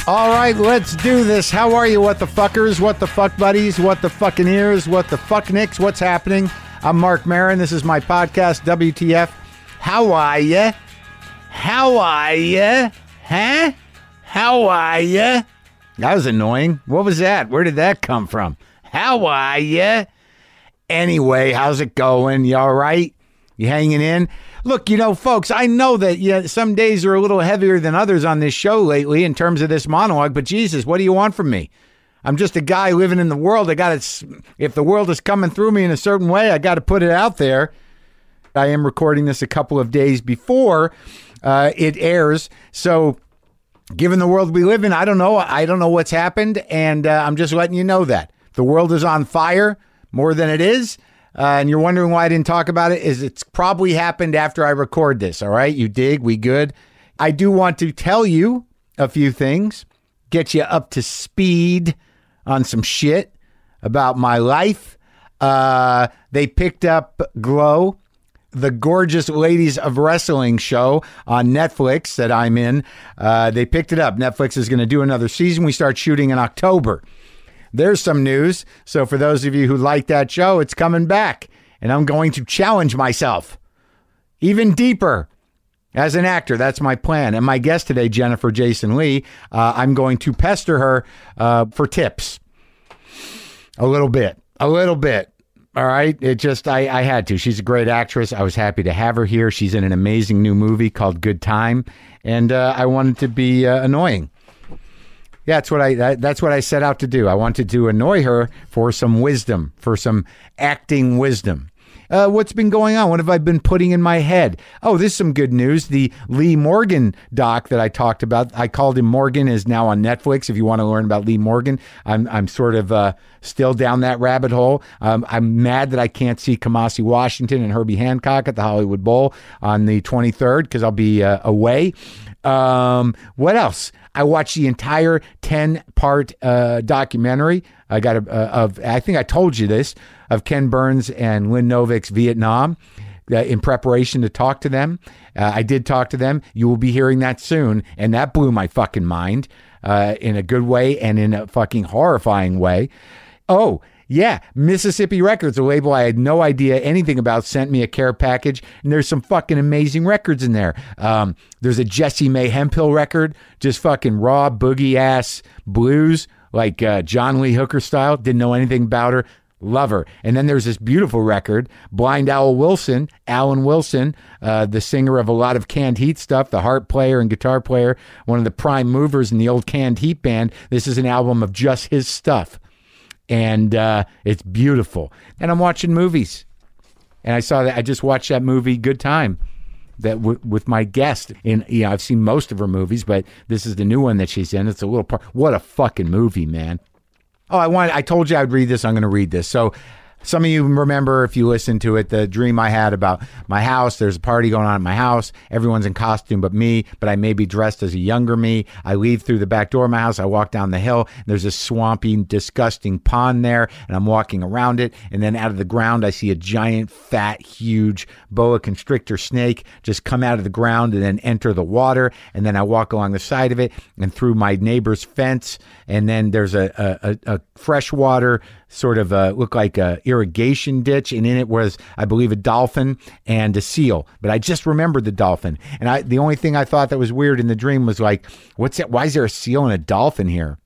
All right, let's do this. How are you, what the fuckers, what the fuck buddies, what the fucking ears, what the fuck nicks, what's happening? I'm Mark Maron. This is my podcast, WTF. How are ya? How are ya? Huh? How are ya? That was annoying. What was that? Where did that come from? How are ya? Anyway, how's it going? You all right? You hanging in? Look, folks, I know that some days are a little heavier than others on this show lately in terms of this monologue, but Jesus, what do you want from me? I'm just a guy living in the world. If the world is coming through me in a certain way, I got to put it out there. I am recording this a couple of days before it airs. So given the world we live in, I don't know what's happened. And I'm just letting you know that the world is on fire more than it is. And you're wondering why I didn't talk about it, it's probably happened after I record this, all right? You dig? We good? I do want to tell you a few things, get you up to speed on some shit about my life. They picked up Glow, the Gorgeous Ladies of Wrestling show on Netflix that I'm in. They picked it up. Netflix is going to do another season. We start shooting in October. There's some news. So for those of you who like that show, it's coming back. And I'm going to challenge myself even deeper as an actor. That's my plan. And my guest today, Jennifer Jason Lee, I'm going to pester her for tips. A little bit. All right. I had to. She's a great actress. I was happy to have her here. She's in an amazing new movie called Good Time. And I wanted to be annoying. Yeah, that's what I set out to do. I wanted to annoy her for some wisdom, for some acting wisdom. What's been going on? What have I been putting in my head? Oh, this is some good news. The Lee Morgan doc that I talked about, I called him Morgan, is now on Netflix. If you want to learn about Lee Morgan, I'm sort of still down that rabbit hole. I'm mad that I can't see Kamasi Washington and Herbie Hancock at the Hollywood Bowl on the 23rd because I'll be away. What else? I watched the entire 10-part documentary. I got I think I told you this, of Ken Burns and Lynn Novick's Vietnam in preparation to talk to them. I did talk to them. You will be hearing that soon. And that blew my fucking mind in a good way and in a fucking horrifying way. Oh, yeah, Mississippi Records, a label I had no idea anything about, sent me a care package, and there's some fucking amazing records in there. There's a Jessie Mae Hemphill record, just fucking raw boogie-ass blues, like John Lee Hooker style. Didn't know anything about her. Love her. And then there's this beautiful record, Blind Alan Wilson, the singer of a lot of Canned Heat stuff, the harp player and guitar player, one of the prime movers in the old Canned Heat band. This is an album of just his stuff. And it's beautiful. And I'm watching movies. And I just watched that movie, Good Time, that with my guest. And I've seen most of her movies, but this is the new one that she's in. It's a little part. What a fucking movie, man. Oh, I told you I'd read this. I'm going to read this. So some of you remember, if you listen to it, the dream I had about my house. There's a party going on at my house. Everyone's in costume but me, but I may be dressed as a younger me. I leave through the back door of my house. I walk down the hill. There's a swampy, disgusting pond there, and I'm walking around it. And then out of the ground, I see a giant, fat, huge boa constrictor snake just come out of the ground and then enter the water. And then I walk along the side of it and through my neighbor's fence. And then there's a freshwater sort of looked like a irrigation ditch, and in it was, I believe, a dolphin and a seal. But I just remembered the dolphin, and the only thing I thought that was weird in the dream was like, what's that? Why is there a seal and a dolphin here?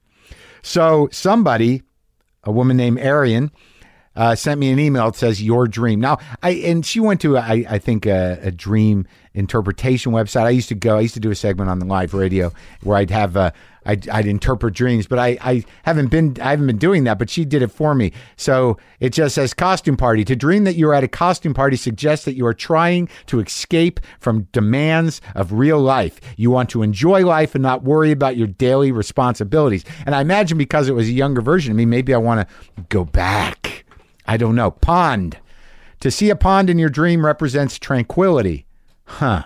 So somebody, a woman named Arian, sent me an email that says your dream. Now, she went to I think a dream interpretation website. I used to do a segment on the live radio where I'd have I'd interpret dreams, but I haven't been doing that, but she did it for me. So it just says costume party. To dream that you're at a costume party suggests that you are trying to escape from demands of real life. You want to enjoy life and not worry about your daily responsibilities. And I imagine because it was a younger version of me, maybe I want to go back. I don't know. Pond. To see a pond in your dream represents tranquility. Huh.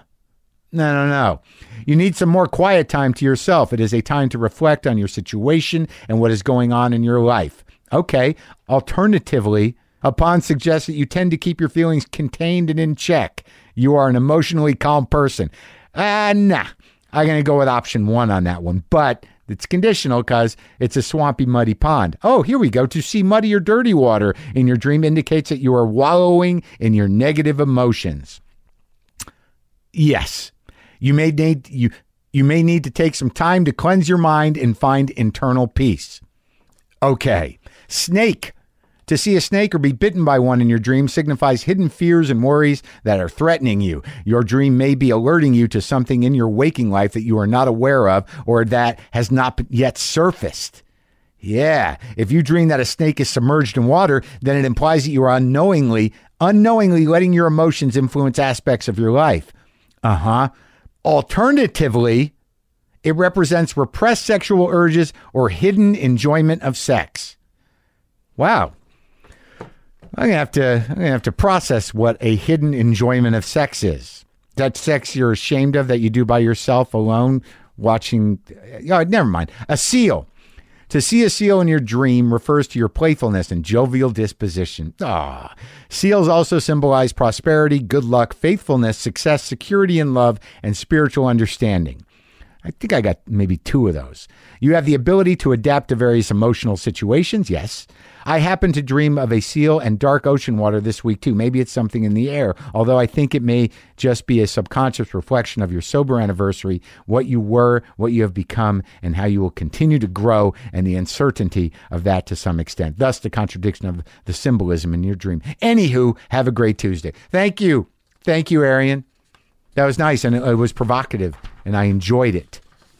No. You need some more quiet time to yourself. It is a time to reflect on your situation and what is going on in your life. Okay. Alternatively, a pond suggests that you tend to keep your feelings contained and in check. You are an emotionally calm person. Nah. I'm going to go with option one on that one. But It's conditional because it's a swampy, muddy pond. Oh, here we go. To see muddy or dirty water in your dream indicates that you are wallowing in your negative emotions. Yes, you may need to take some time to cleanse your mind and find internal peace. Okay. Snake. To see a snake or be bitten by one in your dream signifies hidden fears and worries that are threatening you. Your dream may be alerting you to something in your waking life that you are not aware of or that has not yet surfaced. Yeah, if you dream that a snake is submerged in water, then it implies that you are unknowingly letting your emotions influence aspects of your life. Alternatively, it represents repressed sexual urges or hidden enjoyment of sex. Wow. I'm gonna have to process what a hidden enjoyment of sex is. That sex you're ashamed of that you do by yourself alone watching. Never mind. A seal. To see a seal in your dream refers to your playfulness and jovial disposition. Seals also symbolize prosperity, good luck, faithfulness, success, security in love, and spiritual understanding. I think I got maybe 2 of those. You have the ability to adapt to various emotional situations. Yes. I happen to dream of a seal and dark ocean water this week too. Maybe it's something in the air, although I think it may just be a subconscious reflection of your sober anniversary, what you were, what you have become, and how you will continue to grow, and the uncertainty of that to some extent. Thus, the contradiction of the symbolism in your dream. Anywho, have a great Tuesday. Thank you. Thank you, Arian. That was nice, and it was provocative, and I enjoyed it.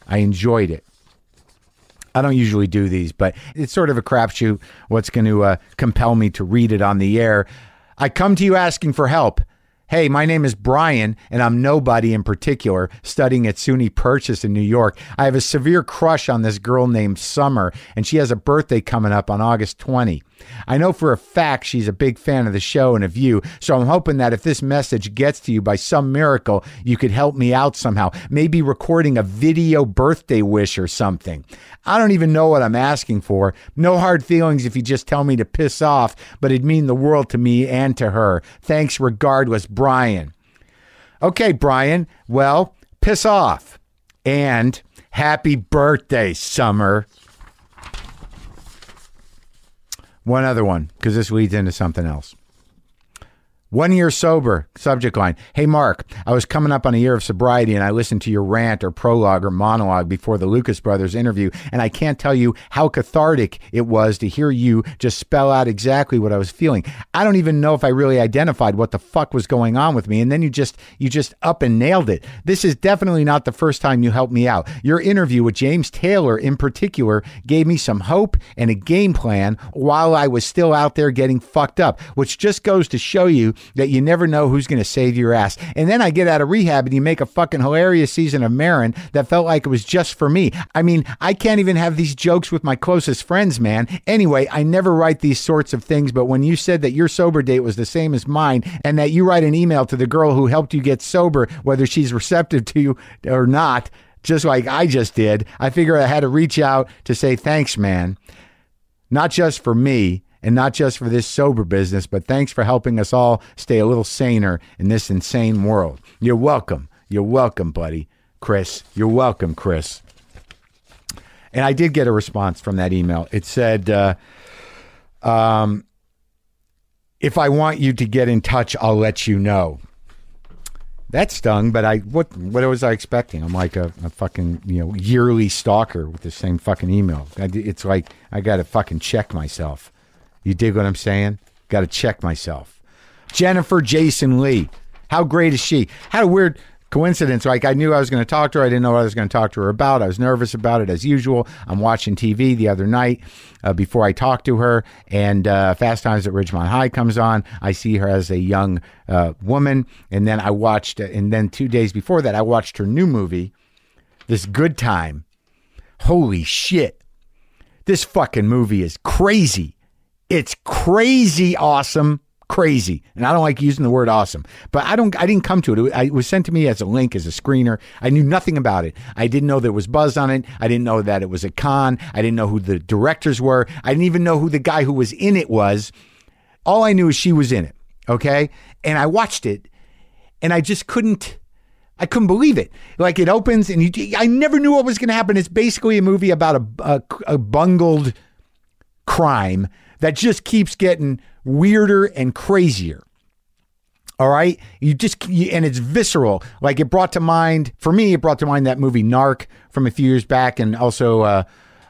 I don't usually do these, but it's sort of a crapshoot what's going to compel me to read it on the air. I come to you asking for help. Hey, my name is Brian, and I'm nobody in particular, studying at SUNY Purchase in New York. I have a severe crush on this girl named Summer, and she has a birthday coming up on August 20. I know for a fact she's a big fan of the show and of you, so I'm hoping that if this message gets to you by some miracle, you could help me out somehow, maybe recording a video birthday wish or something. I don't even know what I'm asking for. No hard feelings if you just tell me to piss off, but it'd mean the world to me and to her. Thanks regardless, Brian. Okay, Brian, well, piss off. And happy birthday, Summer. One other one, because this leads into something else. 1 year sober, subject line. Hey, Mark, I was coming up on a year of sobriety and I listened to your rant or prologue or monologue before the Lucas Brothers interview, and I can't tell you how cathartic it was to hear you just spell out exactly what I was feeling. I don't even know if I really identified what the fuck was going on with me, and then you just up and nailed it. This is definitely not the first time you helped me out. Your interview with James Taylor in particular gave me some hope and a game plan while I was still out there getting fucked up, which just goes to show you that you never know who's going to save your ass. And then I get out of rehab and you make a fucking hilarious season of Marin that felt like it was just for me. I mean, I can't even have these jokes with my closest friends, man. Anyway, I never write these sorts of things, but when you said that your sober date was the same as mine and that you write an email to the girl who helped you get sober, whether she's receptive to you or not, just like I just did, I figured I had to reach out to say thanks, man. Not just for me, and not just for this sober business, but thanks for helping us all stay a little saner in this insane world. You're welcome. You're welcome, buddy. Chris. You're welcome, Chris. And I did get a response from that email. It said, if I want you to get in touch, I'll let you know. That stung, but what was I expecting? I'm like a fucking yearly stalker with the same fucking email. It's like I got to fucking check myself. You dig what I'm saying? Got to check myself. Jennifer Jason Lee. How great is she? Had a weird coincidence. Like I knew I was going to talk to her. I didn't know what I was going to talk to her about. I was nervous about it as usual. I'm watching TV the other night before I talked to her, and Fast Times at Ridgemont High comes on. I see her as a young woman, and then and then 2 days before that, I watched her new movie, This Good Time. Holy shit. This fucking movie is crazy. It's crazy awesome, crazy. And I don't like using the word awesome, but I didn't come to it. It was sent to me as a link, as a screener. I knew nothing about it. I didn't know there was buzz on it. I didn't know that it was a con. I didn't know who the directors were. I didn't even know who the guy who was in it was. All I knew is she was in it. Okay. And I watched it and I just couldn't I couldn't believe it. Like it opens and I never knew what was going to happen. It's basically a movie about a bungled crime that just keeps getting weirder and crazier. All right. And it's visceral. Like it brought to mind, for me, it brought to mind that movie Narc from a few years back. And also,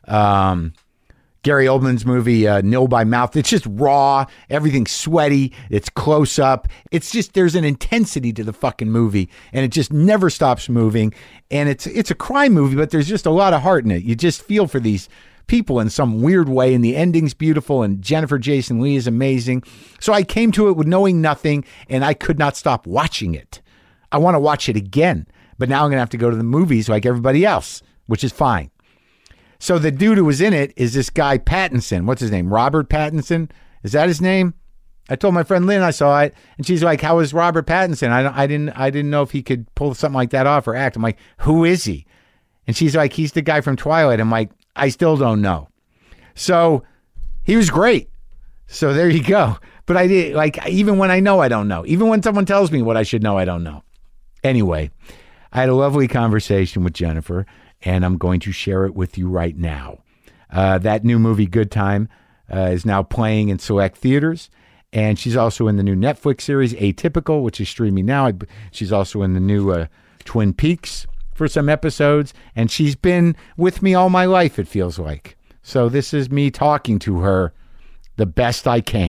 Gary Oldman's movie, Nil by Mouth. It's just raw. Everything's sweaty. It's close up. It's just, there's an intensity to the fucking movie and it just never stops moving. And it's a crime movie, but there's just a lot of heart in it. You just feel for these people in some weird way. And the ending's beautiful. And Jennifer Jason Leigh is amazing. So I came to it with knowing nothing and I could not stop watching it. I want to watch it again, but now I'm going to have to go to the movies like everybody else, which is fine. So the dude who was in it is this guy Pattinson. What's his name? Robert Pattinson? Is that his name? I told my friend Lynn I saw it, and she's like, "How is Robert Pattinson?" I didn't know if he could pull something like that off or act. I'm like, "Who is he?" And she's like, "He's the guy from Twilight." I'm like, "I still don't know." So he was great. So there you go. But I did like even when I know I don't know. Even when someone tells me what I should know, I don't know. Anyway, I had a lovely conversation with Jennifer. And I'm going to share it with you right now. That new movie, Good Time, is now playing in select theaters. And she's also in the new Netflix series, Atypical, which is streaming now. She's also in the new Twin Peaks for some episodes. And she's been with me all my life, it feels like. So this is me talking to her the best I can.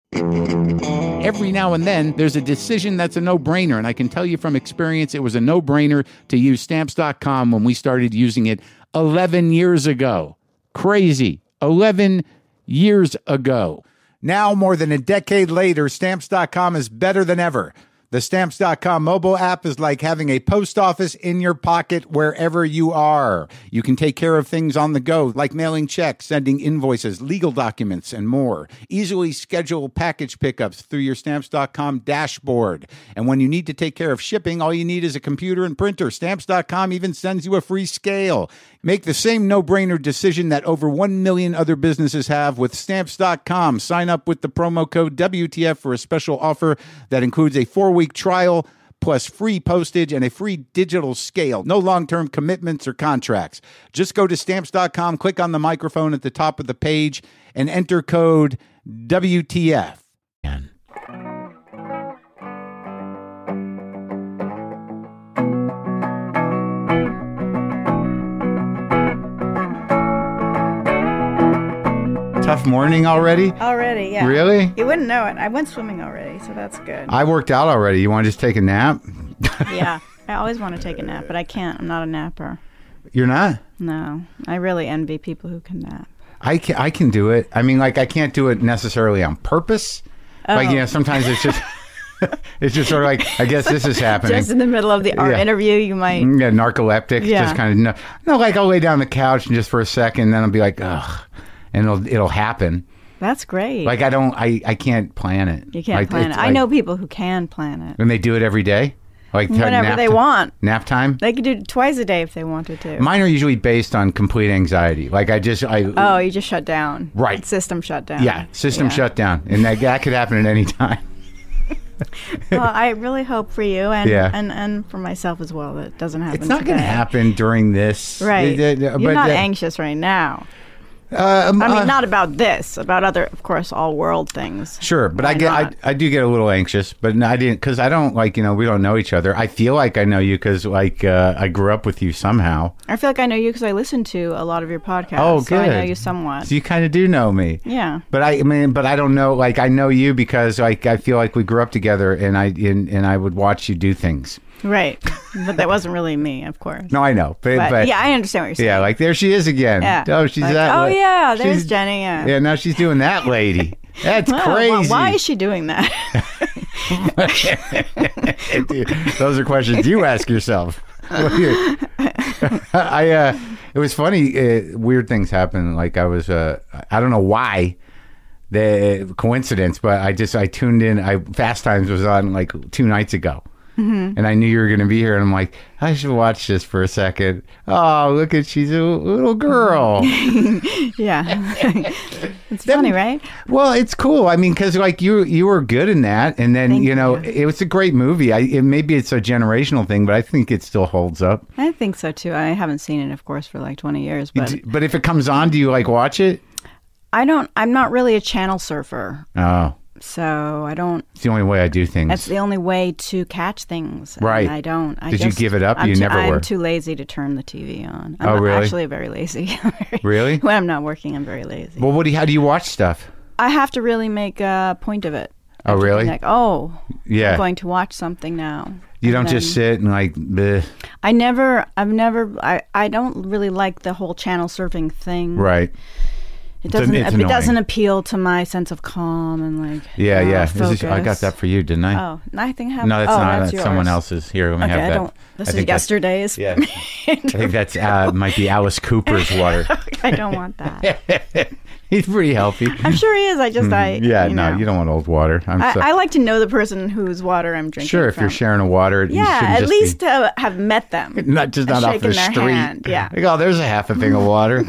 Every now and then, there's a decision that's a no-brainer, and I can tell you from experience, it was a no-brainer to use Stamps.com when we started using it 11 years ago. Crazy. 11 years ago. Now, more than a decade later, Stamps.com is better than ever. The Stamps.com mobile app is like having a post office in your pocket wherever you are. You can take care of things on the go, like mailing checks, sending invoices, legal documents, and more. Easily schedule package pickups through your Stamps.com dashboard. And when you need to take care of shipping, all you need is a computer and printer. Stamps.com even sends you a free scale. Make the same no-brainer decision that over 1 million other businesses have with Stamps.com. Sign up with the promo code WTF for a special offer that includes a 4-week trial plus free postage and a free digital scale. No long-term commitments or contracts. Just go to Stamps.com, click on the microphone at the top of the page, and enter code WTF. Tough morning already? Already, yeah. Really? You wouldn't know it. I went swimming already, so that's good. I worked out already. You want to just take a nap? Yeah. I always want to take a nap, but I can't. I'm not a napper. You're not? No. I really envy people who can nap. I can do it. I mean, like, I can't do it necessarily on purpose. Oh. Like, you know, sometimes it's just... It's just sort of like, I guess this is happening. Just in the middle of our interview, you might... Yeah, narcoleptic. Yeah. Just kind of... No, like, I'll lay down on the couch and just for a second, then I'll be like, ugh. And it'll happen. That's great. Like, I can't plan it. You can't like, plan it. I know people who can plan it. And they do it every day? Like whenever they want. Nap time? They could do it twice a day if they wanted to. Mine are usually based on complete anxiety. Like, you just shut down. Right. System shut down. Yeah, system shut down. And that could happen at any time. Well, I really hope for you and for myself as well that it doesn't happen. It's not going to happen during this. Right. You're not anxious right now. I mean, not about this, about other, of course, all world things. Sure, but I do get a little anxious, but I didn't, because I don't, like, we don't know each other. I feel like I know you because, like, I grew up with you somehow. I feel like I know you because I listen to a lot of your podcasts. Oh, good. So I know you somewhat. So you kind of do know me. Yeah. But I don't know, like, I know you because, like, I feel like we grew up together and I would watch you do things. Right. But that wasn't really me, of course. No, I know. But yeah, I understand what you're saying. Yeah, like, there she is again. Yeah. Oh, she's like, that. Oh, yeah, there's Jenny. Yeah. Yeah, now she's doing that lady. That's crazy. Why is she doing that? Dude, those are questions you ask yourself. It was funny. Weird things happen. Like, I was, I don't know why. The coincidence, but I tuned in. Fast Times was on like 2 nights ago. and I knew you were going to be here, and I'm like, I should watch this for a second. Oh, look at, she's a little girl. Yeah. It's funny, right? Well, it's cool. I mean, because like you were good in that, and then Thank you know you. it was a great movie. Maybe it's a generational thing, but I think it still holds up. I think so too. I haven't seen it, of course, for like 20 years, but But if it comes on, do you like watch it? I'm not really a channel surfer, Oh, so I don't. it's the only way I do things. That's the only way to catch things. and Right. I don't. Did you give it up? You never were? I'm too lazy to turn the TV on. Oh, I'm really? actually very lazy. Really? When I'm not working, I'm very lazy. Well, how do you watch stuff? I have to really make a point of it. I Oh, have to be really? Like, oh, Yeah. I'm going to watch something now. You don't And just then- sit and like, bleh. I don't really like the whole channel surfing thing. Right. It doesn't. it's It annoying. doesn't appeal to my sense of calm and like. Yeah, yeah. Focus. I got that for you, didn't I? Oh, I think I have. No, that's not. That's yours. someone else's. Here, let me Okay, have I that. don't. This I is think that's- yesterday's. Yeah. I think that's might be Alice Cooper's water. I don't want that. He's pretty healthy. I'm sure he is. I just Yeah, you no, know. you don't want old water. I like to know the person whose water I'm drinking. Sure, if from. you're sharing a water, you Yeah, shouldn't at just least be, have met them. not off shaking the their street. hand, yeah. Like, oh, there's a half a thing of water.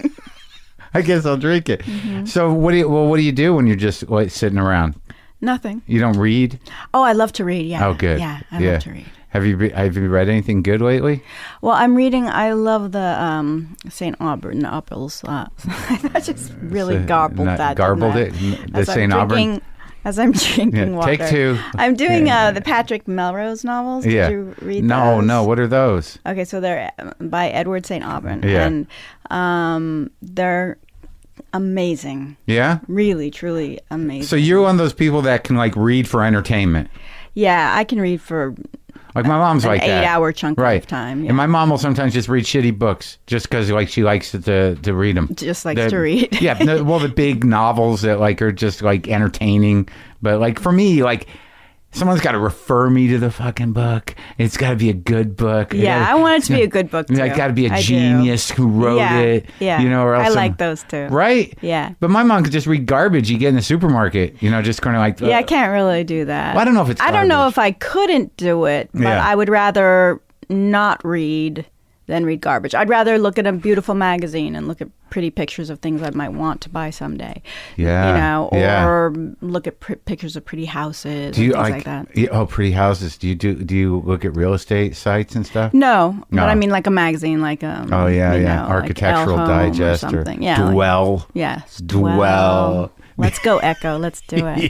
I guess I'll drink it. Mm-hmm. So what do you do when you're just like, sitting around? Nothing. You don't read? Oh, I love to read. Yeah. Oh, good. Yeah, I love to read. Have you read anything good lately? Well, I'm reading. I love the St. Aubert Apples. I just really garbled that. Garbled didn't it. I? The As I'm St. Aubert. drinking- As I'm drinking Yeah, water. take two. I'm doing the Patrick Melrose novels. Did you read No, those? no. What are those? Okay, so they're by Edward St. Aubert. Yeah. And they're amazing. Yeah. Really, truly amazing. So you're one of those people that can like read for entertainment. Yeah, I can read for Like my mom's an like that. 8-hour chunk Right. of time. Yeah. And my mom will sometimes just read shitty books just because like she likes to read them. Just likes to read. Yeah. Well, the big novels that like are just like entertaining. But like for me, like someone's got to refer me to the fucking book. It's got to be a good book. Yeah, I want it to be a good book, too. It's got to be a I do. genius who wrote it. Yeah. You know, or else I like those too. Right? Yeah. But my mom could just read garbage you get in the supermarket. You know, just kind of like. Yeah, I can't really do that. Well, I don't know if it's I don't know garbage. if I couldn't do it, but Yeah. I would rather not read than read garbage. I'd rather look at a beautiful magazine and look at pretty pictures of things I might want to buy someday. Yeah, You know, yeah. or look at pictures of pretty houses Do you and things like that. Yeah, oh, pretty houses. Do you look at real estate sites and stuff? No, No. but I mean like a magazine, like Oh yeah, you yeah. know, like Architectural Elle Home Digest or or something. Yeah, like- Dwell. yes, Dwell. Let's go, Echo. Let's do it.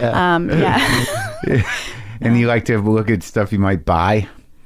Yeah. And you like to look at stuff you might buy.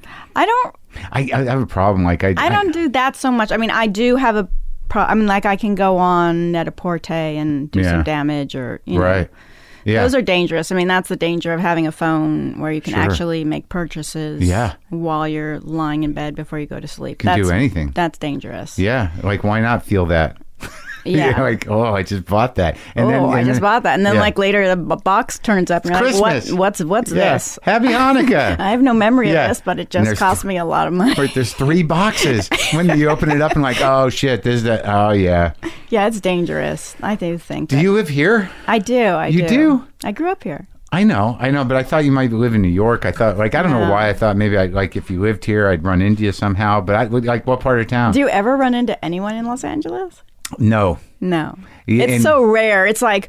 I I have a problem. Like I don't do that so much. I mean, I do have a I mean, like I can go on Net-a-Porter and do Yeah. some damage, or you know. Right. Yeah. Those are dangerous. I mean, that's the danger of having a phone where you can Sure. actually make purchases Yeah. while you're lying in bed before you go to sleep. Can do anything. That's dangerous. Yeah. Like why not feel that? Yeah. Like oh, I just bought that. And I just bought that, and then yeah. like later the box turns up, and you're like, Christmas. what's Yeah. this? Happy Hanukkah. I have no memory Yeah. of this, but it And just there's- cost me a lot of money. Right, there's 3 boxes. When you open it up and like, oh shit, this is that. Oh yeah. Yeah, it's dangerous. I do think. Do that- you live here? I do. You do? I grew up here. I know, but I thought you might live in New York. I thought, like, I don't know No. why. I thought maybe like if you lived here, I'd run into you somehow. But I like what part of town? Do you ever run into anyone in Los Angeles? No. No. Yeah, It's and- so rare. It's like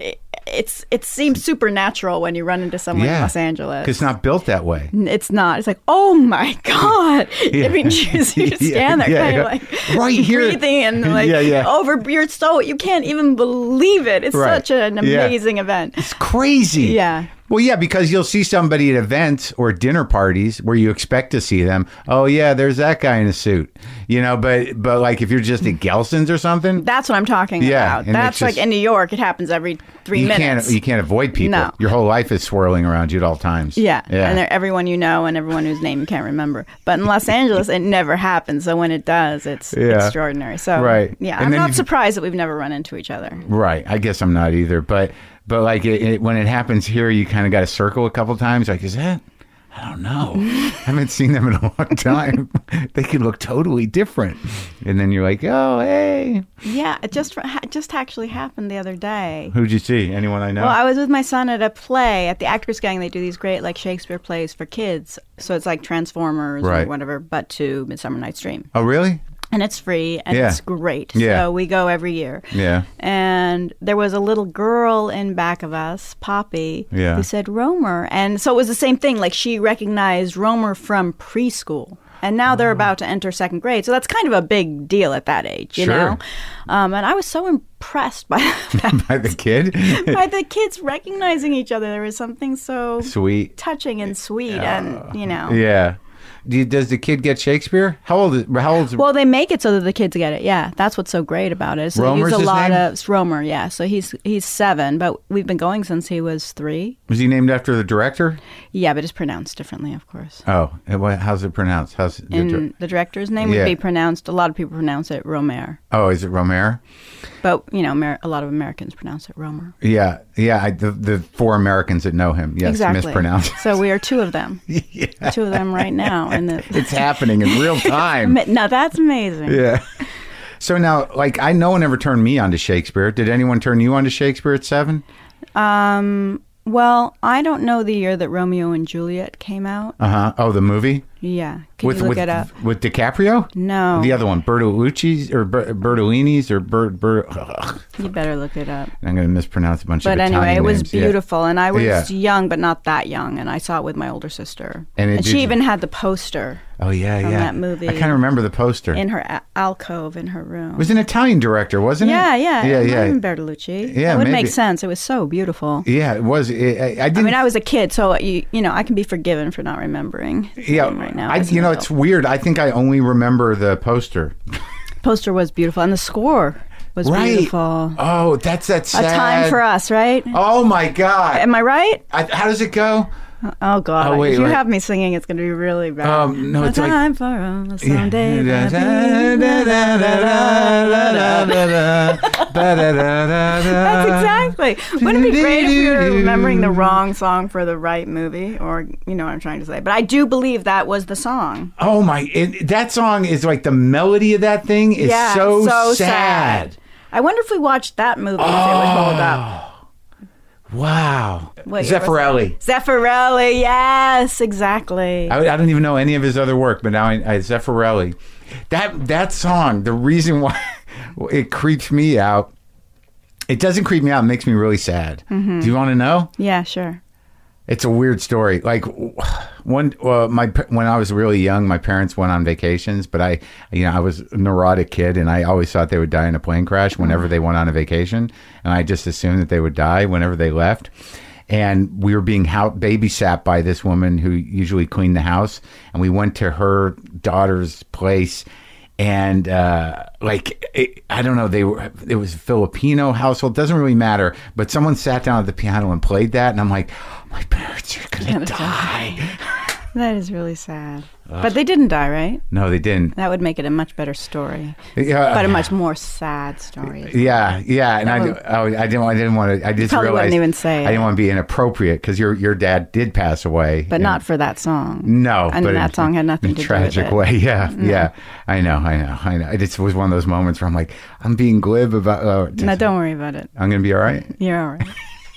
it seems supernatural when you run into someone in Los Angeles. because it's not built that way. It's not. It's like, oh my God. Yeah. I mean, you stand there Yeah, kind yeah. of like Right here. breathing and like you're so, you can't even believe it. It's Right. such an Yeah. amazing event. It's crazy. Yeah. Well, yeah, because you'll see somebody at events or dinner parties where you expect to see them. Oh, yeah, there's that guy in a suit. You know, but like if you're just at Gelson's or something, That's what I'm talking Yeah, about. and That's it's like just- in New York, it happens every 3 minutes. you can't avoid people. No. Your whole life is swirling around you at all times. Yeah, and they're everyone you know and everyone whose name you can't remember. But in Los Angeles, it never happens. So when it does, it's Yeah. extraordinary. So Right. yeah, And I'm then not you've- surprised that we've never run into each other. Right. I guess I'm not either. But like when it happens here, you kind of got to circle a couple times. Like, is that? I don't know. I haven't seen them in a long time. They can look totally different. And then you're like, oh, hey. Yeah, it just actually happened the other day. Who'd you see? Anyone I know? Well, I was with my son at a play at the Actors Gang. They do these great like Shakespeare plays for kids. So it's like Transformers or whatever, but to Midsummer Night's Dream. Oh, really? And it's free, and it's great. Yeah. So we go every year. Yeah. And there was a little girl in back of us, Poppy, who said Romer. And so it was the same thing. Like she recognized Romer from preschool. And now they're about to enter second grade. So that's kind of a big deal at that age, you know? And I was so impressed by that. By the kid? By the kids recognizing each other. There was something so sweet, touching and sweet and, you know. Yeah. Does the kid get Shakespeare? How old is? Well, they make it so that the kids get it. Yeah, that's what's so great about it. So Romer's his name? It's Romer. Yeah, so he's 7, but we've been going since he was 3. Was he named after the director? Yeah, but it's pronounced differently, of course. Oh, how's it pronounced? The director's name would be pronounced. A lot of people pronounce it Romer. Oh, is it Romer? But you know, a lot of Americans pronounce it Romer. Yeah. The 4 Americans that know him, yes, exactly. mispronounce. So we are 2 of them. 2 of them right now. It's happening in real time. Now that's amazing. Yeah. So now, like, no one ever turned me on to Shakespeare. Did anyone turn you on to Shakespeare at 7? Well, I don't know the year that Romeo and Juliet came out. Oh, the movie? Yeah. Can you look it up? With DiCaprio? No. The other one, Bertolucci's or Bertolini's or You better look it up. I'm going to mispronounce a bunch of Italian names. But anyway, it was names. beautiful. And I was young, but not that young. And I saw it with my older sister. And she even had the poster. Oh, yeah, from that movie. I kind of remember the poster. In her alcove in her room. It was an Italian director, wasn't it? Yeah. Bertolucci. Yeah, it would make sense. It was so beautiful. Yeah, it was. I mean, I was a kid, so you know, I can be forgiven for not remembering. Yeah, right now. It's weird. I think I only remember the poster. Poster was beautiful, and the score was beautiful. Oh, that's that sad. A Time for Us, right? Oh my God! Am I right? How does it go? Oh God! If you have me singing, it's going to be really bad. No, it's time for us someday. That's exactly. Wouldn't it be great if we were remembering the wrong song for the right movie? Or you know what I'm trying to say. But I do believe that was the song. Oh my! That song is like the melody of that thing is so sad. I wonder if we watched that movie if it would hold up. Wow. Zeffirelli. Zeffirelli, yes, exactly. I don't even know any of his other work, but now I Zeffirelli. That song, the reason why it creeps me out, it doesn't creep me out, it makes me really sad. Mm-hmm. Do you want to know? Yeah, sure. It's a weird story. Like when I was really young, my parents went on vacations, but I was a neurotic kid, and I always thought they would die in a plane crash whenever they went on a vacation, and I just assumed that they would die whenever they left. And we were being babysat by this woman who usually cleaned the house, and we went to her daughter's place. And I don't know, it was a Filipino household. Doesn't really matter. But someone sat down at the piano and played that, and I'm like, my parents are gonna die. That is really sad. But they didn't die, right? No, they didn't. That would make it a much better story. Yeah, but a much more sad story. Yeah. And I didn't want to. I just realized wouldn't even say I didn't want to be inappropriate because your dad did pass away, but not for that song. No, and that song had nothing to do with it. In a tragic way. Yeah. I know. It just was one of those moments where I'm like, I'm being glib about. No, don't worry about it. I'm gonna be all right. You're all right.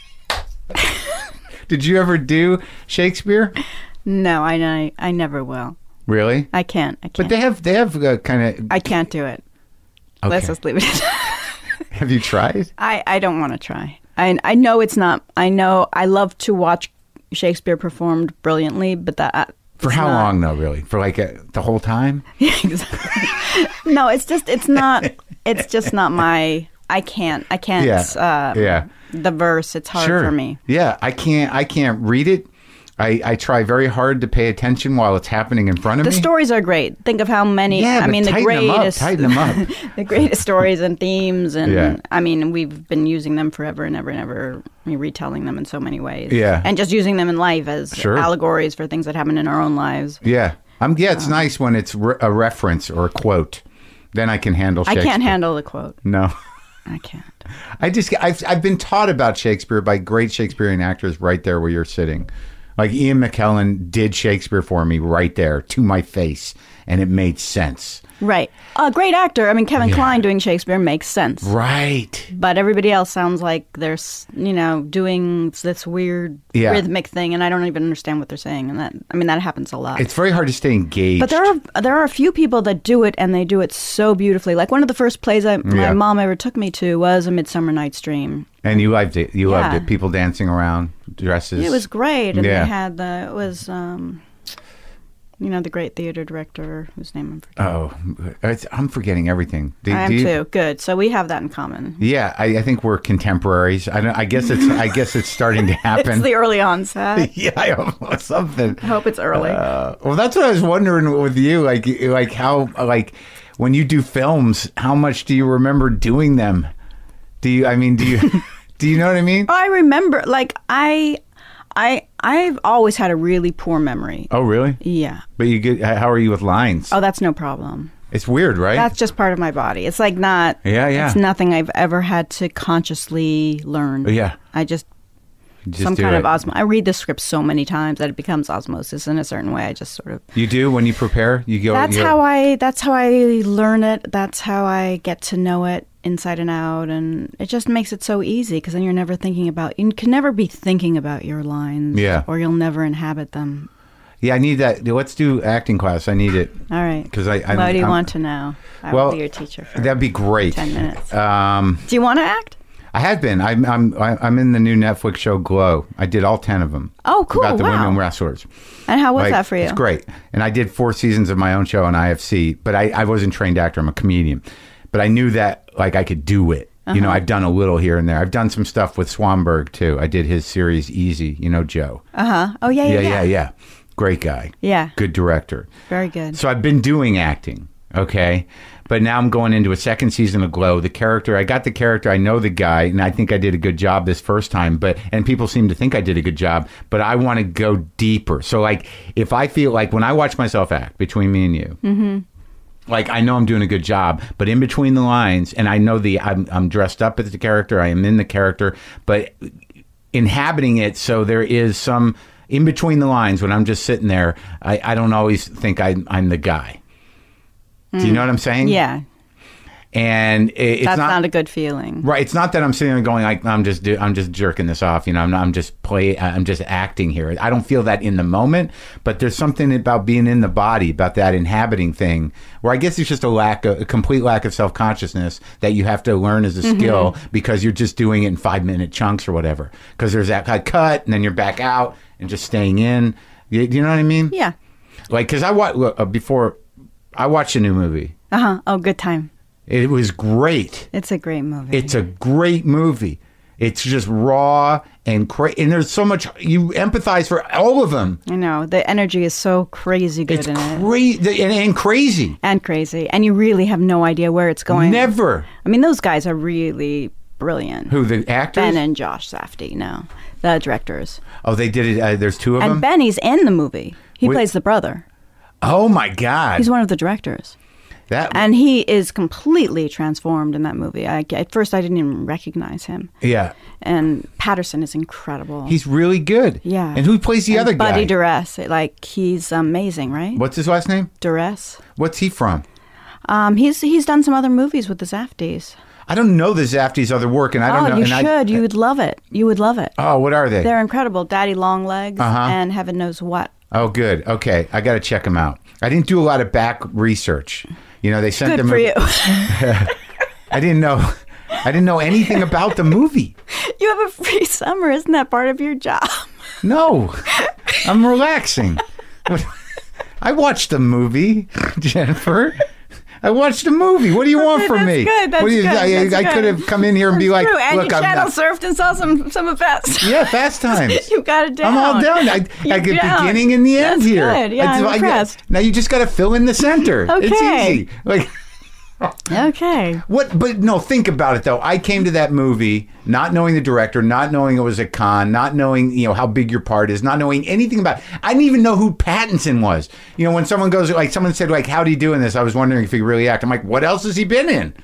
Did you ever do Shakespeare? No, I never will. Really? I can't. But they have kind of. I can't do it. Okay. Let's just leave it at that. Have you tried? I don't want to try. I know it's not. I know I love to watch Shakespeare performed brilliantly, but that. For how long though? Really? For like the whole time? Yeah, exactly. No, it's not. It's just not my. I can't. Yeah. The verse. It's hard for me. Yeah, I can't read it. I try very hard to pay attention while it's happening in front of me. The stories are great. Think of how many. Yeah, I mean, the greatest. Tighten them up. The greatest stories and themes, and I mean, we've been using them forever and ever and ever, retelling them in so many ways. Yeah, and just using them in life as allegories for things that happen in our own lives. Yeah, it's nice when it's a reference or a quote. Then I can handle Shakespeare. I can't handle the quote. No. I can't. I've been taught about Shakespeare by great Shakespearean actors right there where you're sitting. Like Ian McKellen did Shakespeare for me right there to my face, and it made sense. Right. A great actor. I mean, Kevin Kline doing Shakespeare makes sense. Right. But everybody else sounds like they're, doing this weird rhythmic thing, and I don't even understand what they're saying. And that happens a lot. It's very hard to stay engaged. But there are a few people that do it, and they do it so beautifully. Like one of the first plays my mom ever took me to was A Midsummer Night's Dream. And you loved it. You loved it. People dancing around, dresses. It was great. And they had the great theater director whose name I'm forgetting. I'm forgetting everything. I am too. Good. So we have that in common. Yeah, I think we're contemporaries. I guess it's starting to happen. It's the early onset. Yeah, something. I hope it's early. Well, that's what I was wondering with you. Like how when you do films, how much do you remember doing them? Do you do you know what I mean? I remember. I've always had a really poor memory. Oh, really? Yeah. But how are you with lines? Oh, that's no problem. It's weird, right? That's just part of my body. It's like not... Yeah. It's nothing I've ever had to consciously learn. Yeah. I just some kind of osmosis. I read the script so many times that it becomes osmosis in a certain way. I just sort of... You do when you prepare? You go... That's how I learn it. That's how I get to know it inside and out, and it just makes it so easy because then you can never be thinking about your lines, or you'll never inhabit them. Yeah, I need that. Let's do acting class. I need it. All right. Because what do you want to know? I will be your teacher for that'd be great. 10 minutes. Do you want to act? I have been. I'm in the new Netflix show Glow. I did all 10 of them. Oh, cool! About the women wrestlers. And how was that for you? It's great. And I did 4 seasons of my own show on IFC, but I wasn't a trained actor. I'm a comedian. But I knew that I could do it. Uh-huh. I've done a little here and there. I've done some stuff with Swanberg too. I did his series Easy. Joe. Oh yeah. Great guy. Yeah. Good director. Very good. So I've been doing acting. Okay. But now I'm going into a second season of Glow. I got the character. I know the guy, and I think I did a good job this first time. And people seem to think I did a good job. But I want to go deeper. So if I feel like when I watch myself act between me and you. Mm-hmm. I know I'm doing a good job, but in between the lines, and I know I'm dressed up as the character, I am in the character, but inhabiting it, so there is some in between the lines when I'm just sitting there. I don't always think I'm the guy. Do you know what I'm saying? Yeah. And that's not a good feeling, right? It's not that I'm sitting there going I'm just jerking this off, I'm just acting here. I don't feel that in the moment, but there's something about being in the body, about that inhabiting thing, where I guess it's just a complete lack of self-consciousness that you have to learn as a skill because you're just doing it in 5-minute chunks or whatever. Because there's that cut, and then you're back out and just staying in. Do you know what I mean? Yeah. Because I watched a new movie. Oh, good time. It was great. It's a great movie. It's a great movie. It's just raw and crazy. And there's so much, you empathize for all of them. I know. The energy is so crazy good in it. And crazy. And crazy. And you really have no idea where it's going. Never. I mean, those guys are really brilliant. Who, the actors? Ben and Josh Safdie, no. The directors. Oh, they did it. There's 2 of them? And Benny's in the movie. He plays the brother. Oh, my God. He's one of the directors. And he is completely transformed in that movie. At first, I didn't even recognize him. Yeah. And Patterson is incredible. He's really good. Yeah. And who plays the other guy? Buddy Duress. He's amazing, right? What's his last name? Duress. What's he from? He's done some other movies with the Safdies. I don't know the Safdies' other work, and I don't know. You should. You would love it. You would love it. Oh, what are they? They're incredible. Daddy Longlegs and Heaven Knows What. Oh, good. Okay. I got to check them out. I didn't do a lot of back research. They sent Good them. For you. I didn't know anything about the movie. You have a free summer. Isn't that part of your job? No, I'm relaxing. I watched the movie, Jennifer. I watched a movie. What do you want from me? Good. That's good. I could have come in here and be like, true. And look, you channel surfed and saw some of Fast. Yeah, Fast Times. You got it down. I'm all down. I get beginning and the end That's here. Good. Yeah, I'm impressed. Now you just got to fill in the center. Okay. It's easy. Okay. But no, think about it though. I came to that movie not knowing the director, not knowing it was a con, not knowing how big your part is, not knowing anything about it. I didn't even know who Pattinson was. When someone goes someone said how do you do in this? I was wondering if he could really act. I'm like, what else has he been in?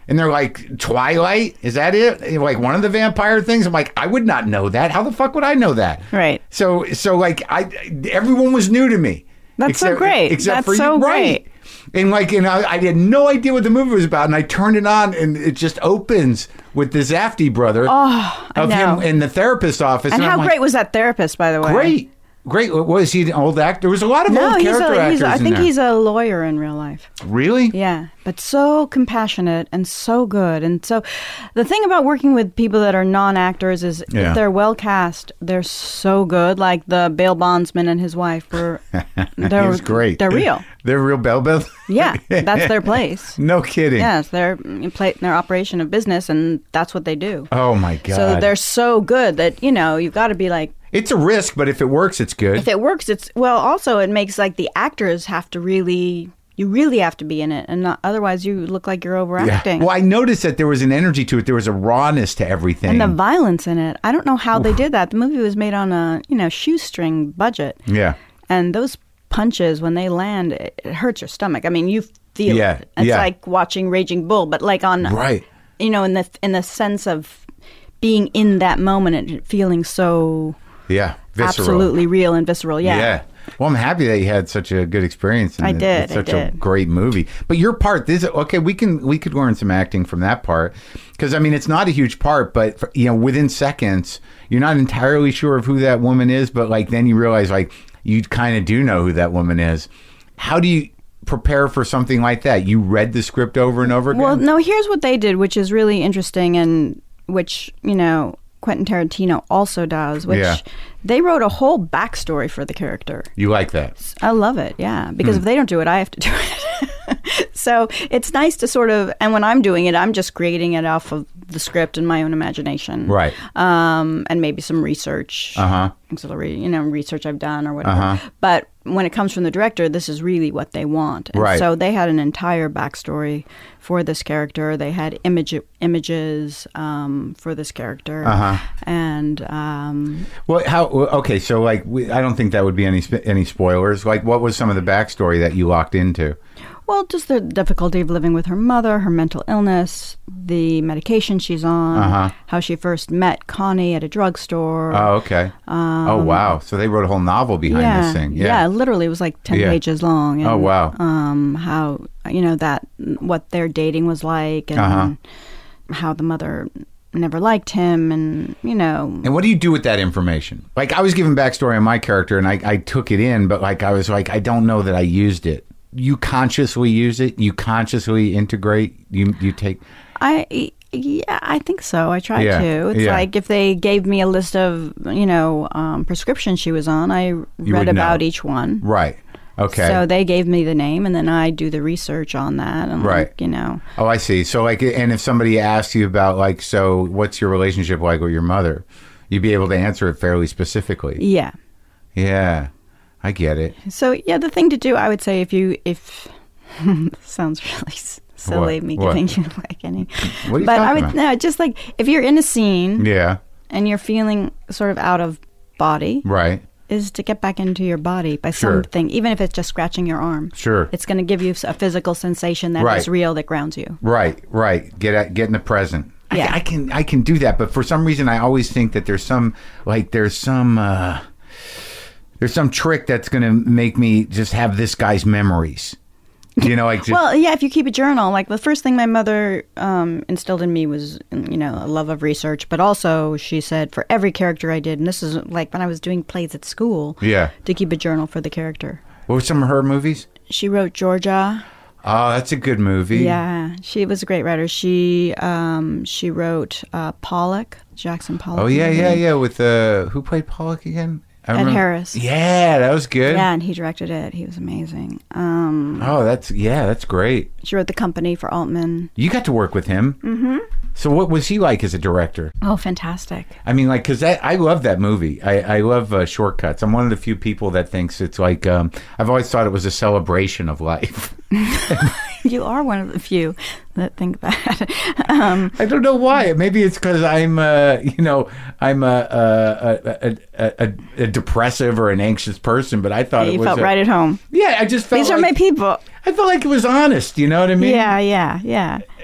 And they're like, Twilight? Is that it? Like one of the vampire things? I'm like, I would not know that. How the fuck would I know that? Right. So like, everyone was new to me. That's so great. Except That's for so you. great. Right. And like, I had no idea what the movie was about. And I turned it on and it just opens with the Safdie brother of him in the therapist's office. And how great was that therapist, by the way? Great. Was he an old actor? There was a lot of old character actors I think in there. He's a lawyer in real life. Really? Yeah, but so compassionate and so good. And so the thing about working with people that are non-actors is if they're well cast, they're so good. Like the bail bondsman and his wife were. He was great. They're real. They're real bail. Yeah, that's their place. No kidding. Yes, their operation of business, and that's what they do. Oh my God. So they're so good that you've got to be like. It's a risk, but if it works, it's good. If it works, also it makes like the actors have to you really have to be in it, and otherwise you look like you're overacting. Yeah. Well, I noticed that there was an energy to it. There was a rawness to everything. And the violence in it. I don't know how they did that. The movie was made on a, shoestring budget. Yeah. And those punches, when they land, it hurts your stomach. I mean, you feel it. It's like watching Raging Bull, but like on, right. In the sense of being in that moment and feeling so... Yeah, visceral. Absolutely real and visceral, Yeah. Well, I'm happy that you had such a good experience. I did. It's such a great movie. But your part, we could learn some acting from that part. Because, I mean, it's not a huge part, but, within seconds, you're not entirely sure of who that woman is. But, like, then you realize, like, you kind of do know who that woman is. How do you prepare for something like that? You read the script over and over again? Well, no, here's what they did, which is really interesting and which, Quentin Tarantino also does, which they wrote a whole backstory for the character. You like that? I love it, yeah. Because if they don't do it, I have to do it. So it's nice to sort of, and when I'm doing it, I'm just creating it off of the script and my own imagination. Right. And maybe some research, auxiliary, research I've done or whatever. But when it comes from the director, this is really what they want. And so they had an entire backstory for this character. They had images for this character. And okay, so like I don't think that would be any spoilers. Like, what was some of the backstory that you locked into? Well, just the difficulty of living with her mother, her mental illness, the medication she's on, how she first met Connie at a drugstore. Oh, okay. Oh, wow. So they wrote a whole novel behind this thing. Yeah, literally. It was like 10 pages long. And, oh, wow. How, what their dating was like and how the mother never liked him and. And what do you do with that information? Like, I was giving backstory on my character and I took it in, but like I was like, I don't know that I used it. You consciously use it? You consciously integrate? You take... I think so. I try to. It's like if they gave me a list of, prescriptions she was on, I read about each one. Right. Okay. So they gave me the name, and then I do the research on that. And Oh, I see. So like, and if somebody asks you about like, so what's your relationship like with your mother? You'd be able to answer it fairly specifically. Yeah. Yeah. I get it. So, the thing to do, I would say, if sounds really silly, me giving you like any. What are you talking about? No, just like if you're in a scene, and you're feeling sort of out of body, right, is to get back into your body by something, even if it's just scratching your arm. Sure, it's going to give you a physical sensation that is real, that grounds you. Right. Get in the present. Yeah. I can do that, but for some reason, I always think that there's some trick that's going to make me just have this guy's memories. Well, if you keep a journal, like the first thing my mother instilled in me was, a love of research. But also she said for every character I did, and this is like when I was doing plays at school, to keep a journal for the character. What were some of her movies? She wrote Georgia. Oh, that's a good movie. Yeah, she was a great writer. She wrote Pollock, Jackson Pollock. Oh, yeah. With who played Pollock again? Ed Harris. Yeah, that was good. Yeah, and he directed it. He was amazing. That's great. She wrote The Company for Altman. You got to work with him. Mm-hmm. So what was he like as a director? Oh, fantastic. I mean, like, because I love that movie. I love Shortcuts. I'm one of the few people that thinks it's like, I've always thought it was a celebration of life. You are one of the few that think that. I don't know why. Maybe it's because I'm a depressive or an anxious person, but I thought you felt right at home. Yeah, I just felt these are my people. I felt like it was honest. You know what I mean? Yeah.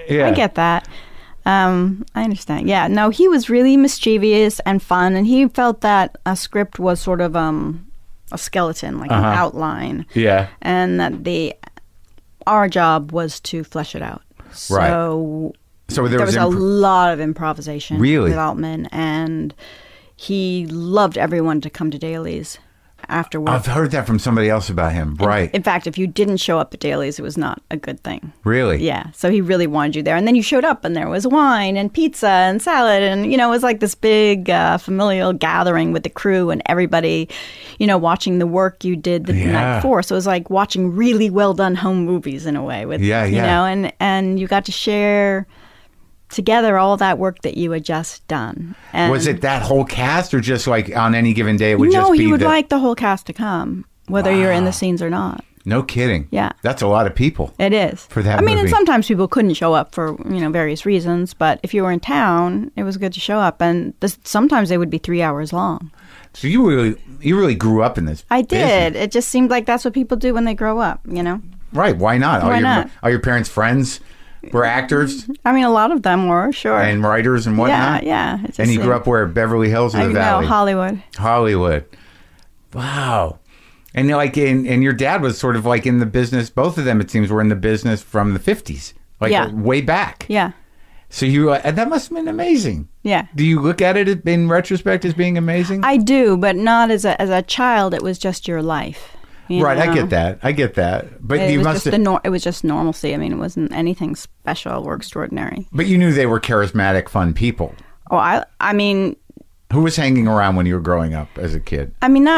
Yeah. I get that. I understand. Yeah, no, he was really mischievous and fun, and he felt that a script was sort of a skeleton, like an outline. Yeah. And that our job was to flesh it out. So, so there was a lot of improvisation really? with Altman, and he loved everyone to come to dailies after work. I've heard that from somebody else about him. Right. In fact, if you didn't show up at dailies, it was not a good thing. Really? Yeah. So he really wanted you there. And then you showed up and there was wine and pizza and salad. And, it was like this big familial gathering with the crew and everybody, watching the work you did the night before. So it was like watching really well done home movies in a way with, and you got to share together all that work that you had just done. And was it that whole cast, or just like on any given day it would just be? No, he would like the whole cast to come, whether you're in the scenes or not. No kidding. Yeah. That's a lot of people. It is. For that movie. And sometimes people couldn't show up for, various reasons, but if you were in town, it was good to show up. And sometimes they would be 3 hours long. So you really grew up in this I did. Business. It just seemed like that's what people do when they grow up, Right. Why not? Why not? Are your parents friends? Were actors? I mean, a lot of them were, sure. And writers and whatnot? Yeah. And you grew up where? Beverly Hills or the Valley? No, Hollywood. Hollywood. Wow. And and your dad was sort of like in the business. Both of them, it seems, were in the business from the 50s. Way back. Yeah. So that must have been amazing. Yeah. Do you look at it in retrospect as being amazing? I do, but not as a child. It was just your life. Right, I get that. But it was just normalcy. I mean, it wasn't anything special or extraordinary. But you knew they were charismatic, fun people. Oh, I mean, who was hanging around when you were growing up as a kid? I mean,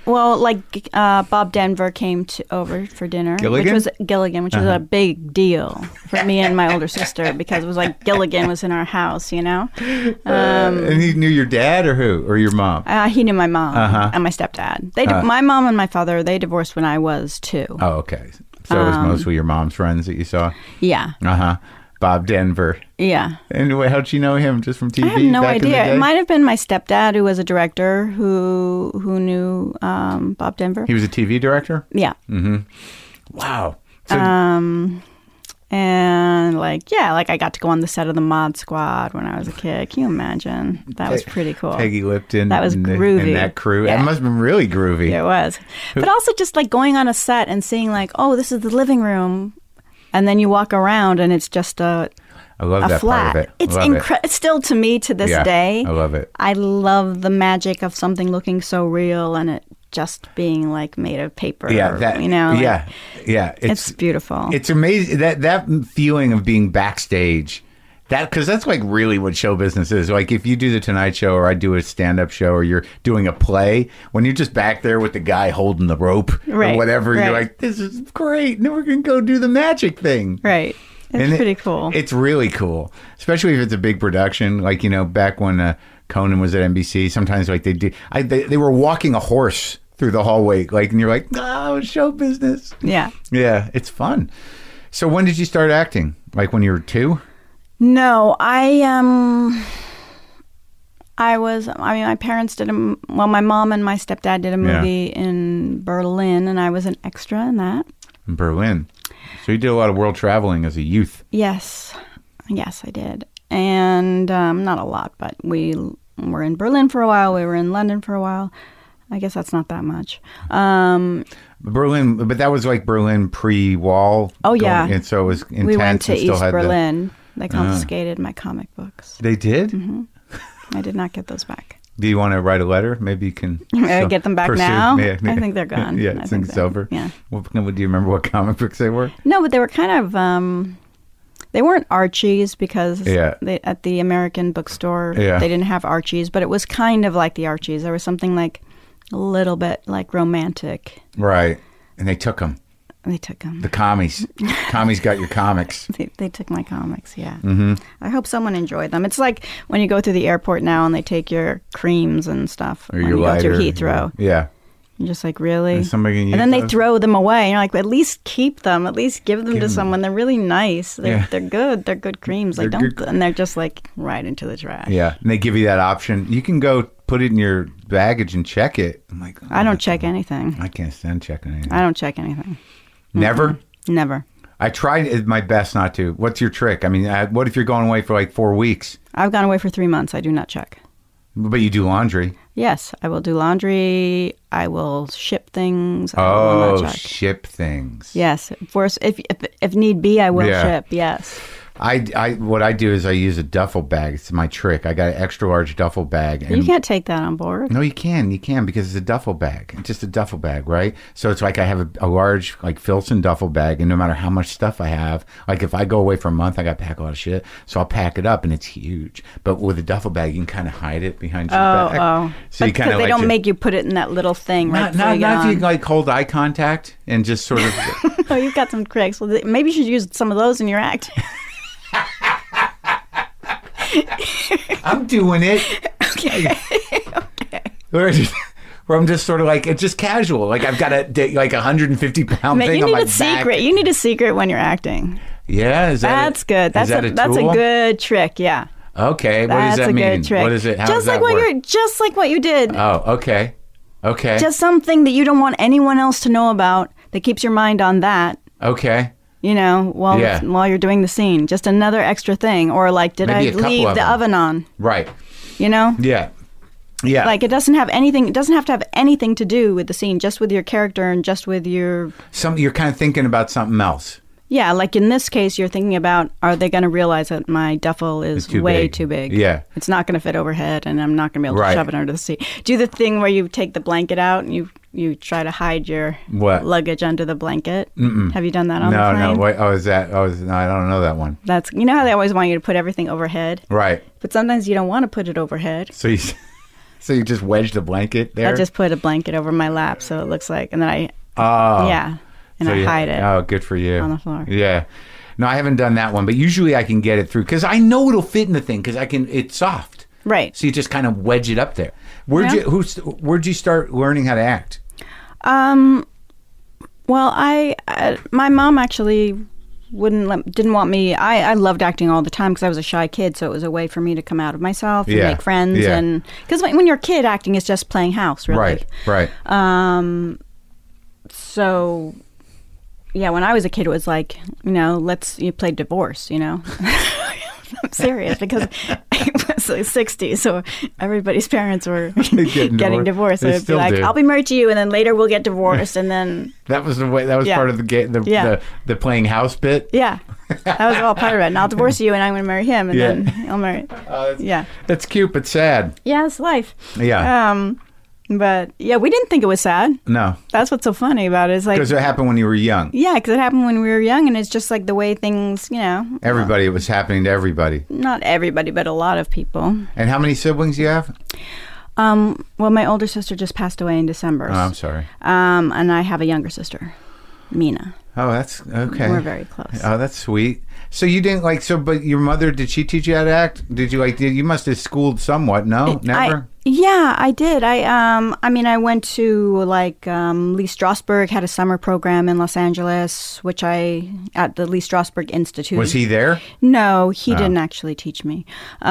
Bob Denver came over for dinner. Gilligan? Which was a big deal for me and my older sister, because it was like Gilligan was in our house, And he knew your dad or who? Or your mom? He knew my mom and my stepdad. My mom and my father, they divorced when I was 2. Oh, okay. So it was mostly your mom's friends that you saw? Yeah. Bob Denver. Yeah. And how'd you know him? Just from TV? I have no idea. It might have been my stepdad, who was a director, who knew Bob Denver. He was a TV director? Yeah. Mm-hmm. Wow. So, and I got to go on the set of the Mod Squad when I was a kid. Can you imagine? That was pretty cool. Peggy Lipton. That was groovy. And that crew. Yeah. That must have been really groovy. It was. But also just going on a set and seeing this is the living room. And then you walk around and it's just I love that flat. part of it. It's incredible. It's still, to me, to this day. I love it. I love the magic of something looking so real and it just being made of paper. Yeah, It's beautiful. It's amazing that feeling of being backstage. Because that's really what show business is. Like if you do the Tonight Show or I do a stand-up show or you're doing a play, when you're just back there with the guy holding the rope or whatever, you're like, this is great. Now we're going to go do the magic thing. Right. It's pretty cool. It's really cool, especially if it's a big production. Back when Conan was at NBC, sometimes they were walking a horse through the hallway, and you're like, oh, show business. Yeah. Yeah, it's fun. So when did you start acting? When you were 2? No, my parents did my mom and my stepdad did a movie in Berlin, and I was an extra in that. In Berlin. So you did a lot of world traveling as a youth. Yes, I did. And not a lot, but we were in Berlin for a while. We were in London for a while. I guess that's not that much. Berlin, but that was Berlin pre-wall. Oh, yeah. And so it was intense. We went to East Berlin. They confiscated my comic books. They did? Mm-hmm. I did not get those back. Do you want to write a letter? Maybe you can get them back now? Yeah. I think they're gone. Yeah, it's over. Yeah. Do you remember what comic books they were? No, but they were kind of... they weren't Archies because at the American bookstore, they didn't have Archies, but it was kind of like the Archies. There was something a little bit romantic. Right. And they took them. They took them. The commies. Commies got your comics. They took my comics, yeah. Mm-hmm. I hope someone enjoyed them. It's like when you go through the airport now and they take your creams and stuff. Or your lighter. Go through Heathrow. Yeah. You're just really? And then they throw them away. And you're like, at least keep them. At least give them to someone. They're really nice. They're good. They're good creams. And they're just right into the trash. Yeah. And they give you that option. You can go put it in your baggage and check it. I'm I don't check anything. I can't stand checking anything. I don't check anything. Never? Mm-hmm. Never. I tried my best not to. What's your trick? I mean, what if you're going away for like 4 weeks? I've gone away for 3 months. I do not check. But you do laundry. Yes, I will do laundry. I will ship things. I will not check. Ship things. Yes. If need be, I will ship. Yes. What I do is I use a duffel bag. It's my trick. I got an extra large duffel bag. And you can't take that on board. No, you can. You can because it's a duffel bag. It's just a duffel bag, right? So it's like I have a large like Filson duffel bag, and no matter how much stuff I have, like if I go away for a month, I got to pack a lot of shit. So I'll pack it up, and it's huge. But with a duffel bag, you can kind of hide it behind your back. Oh, so you kind of they don't make you put it in that little thing. Not if you like hold eye contact and just sort of. Oh, you've got some tricks. Well, maybe you should use some of those in your act. I'm doing it. Okay. Where I'm just sort of like, it's just casual. Like I've got a 150-pound thing on my back. Secret. You need a secret when you're acting. Yeah, that's good. That's a good trick. Yeah. Okay. What does that mean? That's a good trick. What is it? How just does like that work? Just like what you did. Oh, okay. Okay. Just something that you don't want anyone else to know about that keeps your mind on that. Okay. You know, while you're doing the scene, just another extra thing, or like, did I leave the oven on? Right. You know? Yeah. Yeah. Like it doesn't have anything. It doesn't have to have anything to do with the scene, just with your character and just with your. You're kind of thinking about something else. Yeah, like in this case, you're thinking about: are they going to realize that my duffel is too big? Yeah. It's not going to fit overhead, and I'm not going to be able to shove it under the seat. Do the thing where you take the blanket out and you try to hide your luggage under the blanket. Mm-mm. Have you done that on the plane? No. Wait, no, I don't know that one. That's how they always want you to put everything overhead. Right. But sometimes you don't want to put it overhead. So you just wedged a blanket there? I just put a blanket over my lap so it looks like, and then I I hide it. Oh, good for you. On the floor. Yeah. No, I haven't done that one, but usually I can get it through because I know it'll fit in the thing because it's soft. Right. So you just kind of wedge it up there. Where'd you start learning how to act? Well, my mom actually didn't want me. I loved acting all the time because I was a shy kid, so it was a way for me to come out of myself and make friends. Yeah. And because when you're a kid, acting is just playing house, really. Right. So, yeah, when I was a kid, it was like, you play divorce, I'm serious because it was the 60s, so everybody's parents were getting divorced. So it'd be like, I'll be married to you, and then later we'll get divorced, and then... That was the way. That was part of the game, the playing house bit? Yeah. That was all part of it. And I'll divorce you, and I'm going to marry him, and then I'll marry... That's cute, but sad. Yeah, it's life. Yeah. But, yeah, we didn't think it was sad. No. That's what's so funny about it. It's like... Because it happened when you were young. Yeah, because it happened when we were young, and it's just like the way things, Everybody, it was happening to everybody. Not everybody, but a lot of people. And how many siblings do you have? Well, my older sister just passed away in December. Oh, I'm sorry. And I have a younger sister, Mina. Oh, that's okay. We're very close. Oh, that's sweet. So you didn't but your mother, did she teach you how to act? Did you you must have schooled somewhat, no? Never? Yeah, I did. I went to Lee Strasberg had a summer program in Los Angeles, at the Lee Strasberg Institute. Was he there? No, he didn't actually teach me.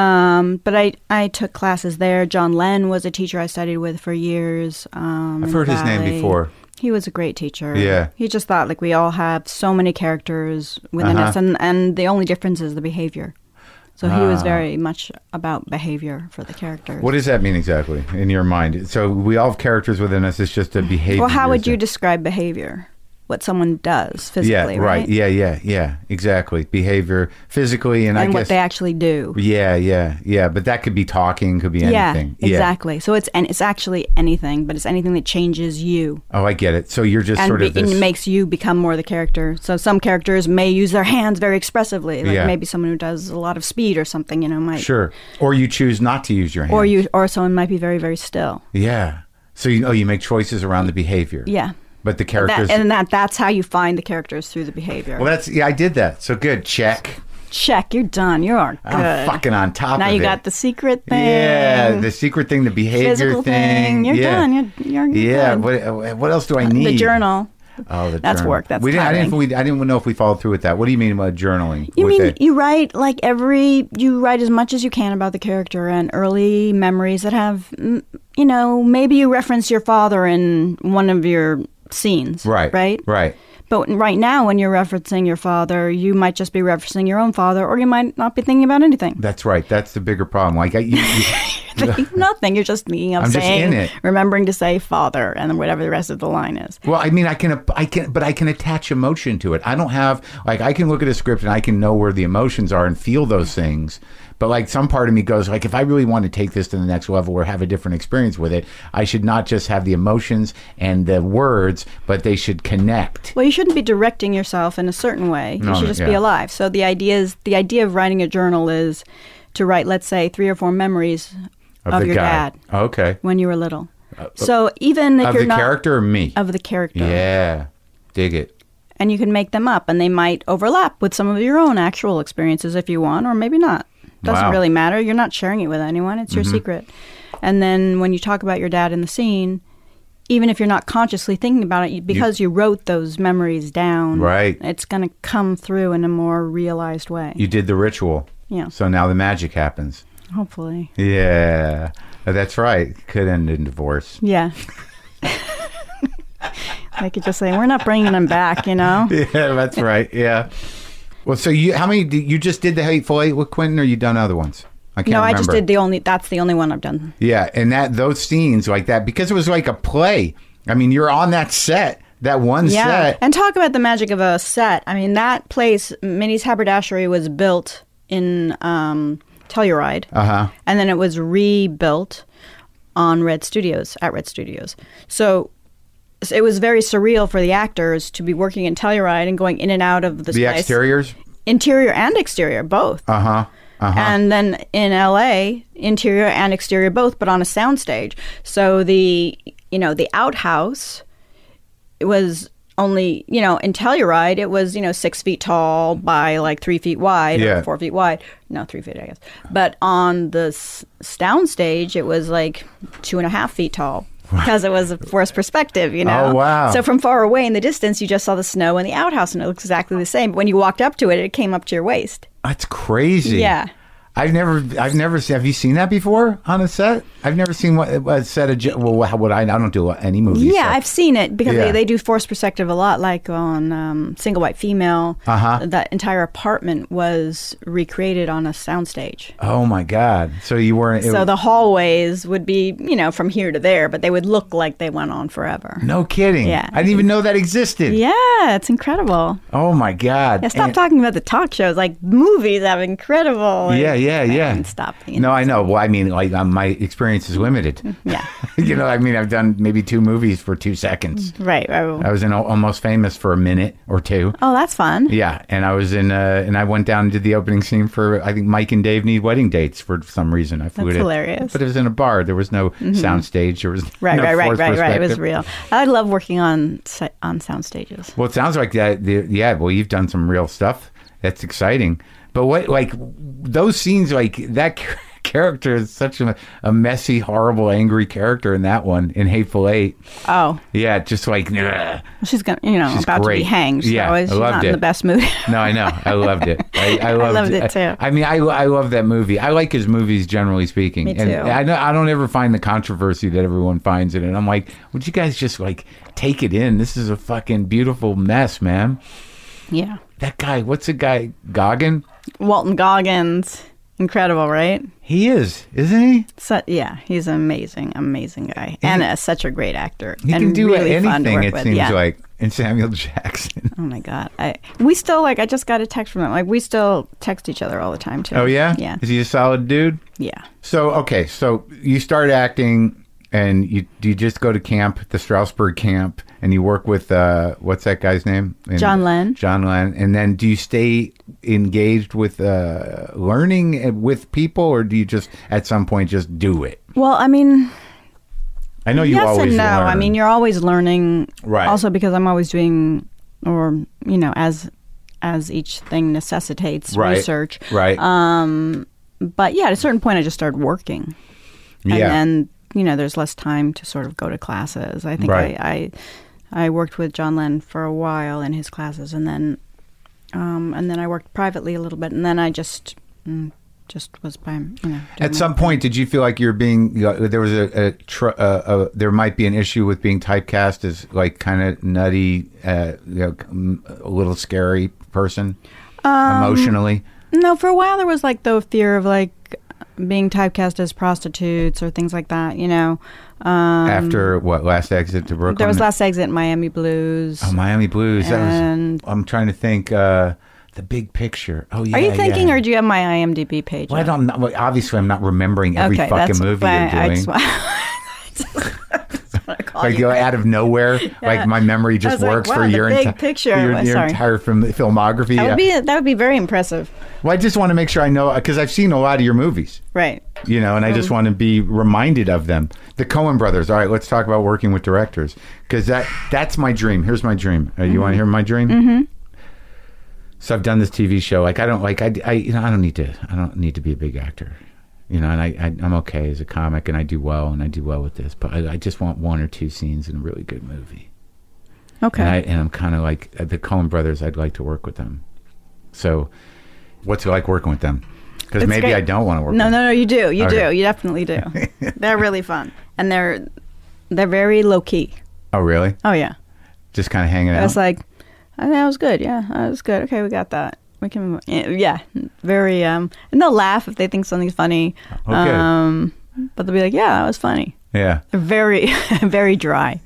But I took classes there. John Lenn was a teacher I studied with for years. I've heard his name before. He was a great teacher. Yeah. He just thought we all have so many characters within us, and the only difference is the behavior. So he was very much about behavior for the characters. What does that mean exactly in your mind? So we all have characters within us. It's just a behavior. Well, how would you describe behavior? What someone does physically, right? Yeah, exactly. Behavior physically, and I guess what they actually do. Yeah. But that could be talking, could be anything. Yeah, exactly. So it's actually anything, but it's anything that changes you. Oh, I get it. So you're just it makes you become more the character. So some characters may use their hands very expressively, maybe someone who does a lot of speed or something, might. Sure. Or you choose not to use your hands. Or someone might be very, very still. Yeah. So you make choices around the behavior. Yeah. But the characters... That's how you find the characters through the behavior. Well, I did that. So good. Check. You're done. You are good. I'm fucking on top of it. Now you got the secret thing. Yeah, the secret thing, the behavior physical thing. You're done. You're good. What else do I need? The journal. Oh, that's journal. Work. That's I didn't know if we followed through with that. What do you mean about journaling? You write you write as much as you can about the character and early memories that have, maybe you reference your father in one of your scenes. Right. But right now, when you're referencing your father, you might just be referencing your own father, or you might not be thinking about anything. That's right. That's the bigger problem. Like nothing. You're just thinking of remembering to say father, and whatever the rest of the line is. Well, I mean, I can attach emotion to it. I don't have I can look at a script and I can know where the emotions are and feel those things. But like some part of me goes like, if I really want to take this to the next level or have a different experience with it, I should not just have the emotions and the words, but they should connect. Well, you shouldn't be directing yourself in a certain way. You should just be alive. So the idea of writing a journal is to write, let's say, 3 or 4 memories of your dad. Okay. When you were little. So even if you're not... Of the character or me? Of the character. Yeah. Dig it. And you can make them up, and they might overlap with some of your own actual experiences if you want, or maybe not. Doesn't really matter. You're not sharing it with anyone. It's your secret. And then when you talk about your dad in the scene, even if you're not consciously thinking about it, because you wrote those memories down, right, it's going to come through in a more realized way. You did the ritual. Yeah. So now the magic happens. Hopefully. Yeah. That's right. Could end in divorce. Yeah. I could just say, we're not bringing them back, Yeah, that's right. Yeah. Well, so how many, you just did the Hateful Eight with Quentin, or you done other ones? I can't remember. I just did that's the only one I've done. Yeah, and those scenes like that, because it was like a play. I mean, you're on that set, that one set. And talk about the magic of a set. I mean, that place, Minnie's Haberdashery, was built in Telluride. Uh-huh. And then it was rebuilt at Red Studios. So it was very surreal for the actors to be working in Telluride and going in and out of this place. The exteriors? Interior and exterior, both. Uh-huh. And then in LA, interior and exterior both, but on a soundstage. So the outhouse, it was only, in Telluride, it was, 6 feet tall by like 3 feet wide, or 4 feet wide. No, 3 feet, I guess. But on the soundstage, it was like 2.5 feet tall. Because it was a forced perspective, Oh, wow. So from far away in the distance, you just saw the snow and the outhouse, and it looked exactly the same. But when you walked up to it, it came up to your waist. That's crazy. Yeah. I've never seen. Have you seen that before on a set? I've never seen a set of. Well, I don't do any movies. Yeah, so. I've seen it because they do forced perspective a lot. Like on Single White Female, that entire apartment was recreated on a soundstage. Oh my God! So you weren't. So the hallways would be, from here to there, but they would look like they went on forever. No kidding. Yeah, I didn't even know that existed. Yeah, it's incredible. Oh my God! Yeah, stop talking about the talk shows. Like movies have incredible. Yeah. Stop. No, I know. Well, I mean, like my experience is limited. Yeah. I've done maybe 2 movies for 2 seconds. Right. I was in Almost Famous for a minute or 2. Oh, that's fun. Yeah, and I was in, and I went down and did the opening scene for, I think Mike and Dave Need Wedding Dates for some reason. I flew That's it. hilarious. But it was in a bar. There was no soundstage. There was right. It was real. I love working on sound stages. Well, it sounds like that. Well, you've done some real stuff. That's exciting. But what, like, those scenes, like, that character is such a messy, horrible, angry character in that one, in Hateful Eight. Oh. Yeah, just like, ugh. She's about to be hanged. So yeah, she's not in the best mood. No, I know. I loved it. I loved it, too. I mean, I love that movie. I like his movies, generally speaking. Me too. And I don't ever find the controversy that everyone finds in it. I'm like, would you guys just, like, take it in? This is a fucking beautiful mess, man. Yeah. That guy, what's the guy? Goggin? Walton Goggins. Incredible, right? He is, isn't he? He's an amazing guy. And such a great actor. He and can do really anything, it seems like, in Samuel Jackson. Oh, my God. We still, I just got a text from him. Like, we still text each other all the time, too. Oh, yeah? Yeah. Is he a solid dude? Yeah. So you start acting, and you just go to camp, the Strasbourg camp, and you work with, what's that guy's name? John Lenn. John Lenn. And then do you stay engaged with learning with people, or do you just, at some point, just do it? Well, I mean... I know you yes always and no. learn. I mean, you're always learning. Right. Also because I'm always doing, or, as each thing necessitates research. Right. But yeah, at a certain point, I just started working. And then, there's less time to sort of go to classes. I think I worked with John Lenn for a while in his classes, and then I worked privately a little bit, and then I just just was by, you know. At some point, did you feel like you're being, there was there might be an issue with being typecast as like kind of nutty, a little scary person emotionally? No, for a while there was like the fear of like being typecast as prostitutes or things like that, you know. After what, Last Exit to Brooklyn? There was Last Exit, Miami Blues. Oh, Miami Blues. I'm trying to think. The Big Picture. Oh, yeah. Are you thinking, or do you have my IMDb page? Well, I don't know. Well, obviously, I'm not remembering every fucking movie you're doing. Like out of nowhere, like my memory just works for your entire filmography. That would be very impressive. Well, I just want to make sure I know, because I've seen a lot of your movies. Right. You know, and I just want to be reminded of them. The Coen brothers. All right, let's talk about working with directors, because that's my dream. Here's my dream. You want to hear my dream? Mm-hmm. So I've done this TV show. Like I don't need to be a big actor, you know. And I'm okay as a comic, and I do well with this. But I just want 1 or 2 scenes in a really good movie. Okay. And I'm kind of like the Coen brothers. I'd like to work with them. So, what's it like working with them? Because maybe great. I don't want to work. No, you do. You do. You definitely do. They're really fun, and they're very low key. Oh, really? Oh, yeah. Just kind of hanging out. It's like, that was good. Yeah, that was good. Okay, we got that. We can. Yeah, very. And they'll laugh if they think something's funny. Okay. But they'll be like, "Yeah, that was funny." Yeah. They're very, very dry.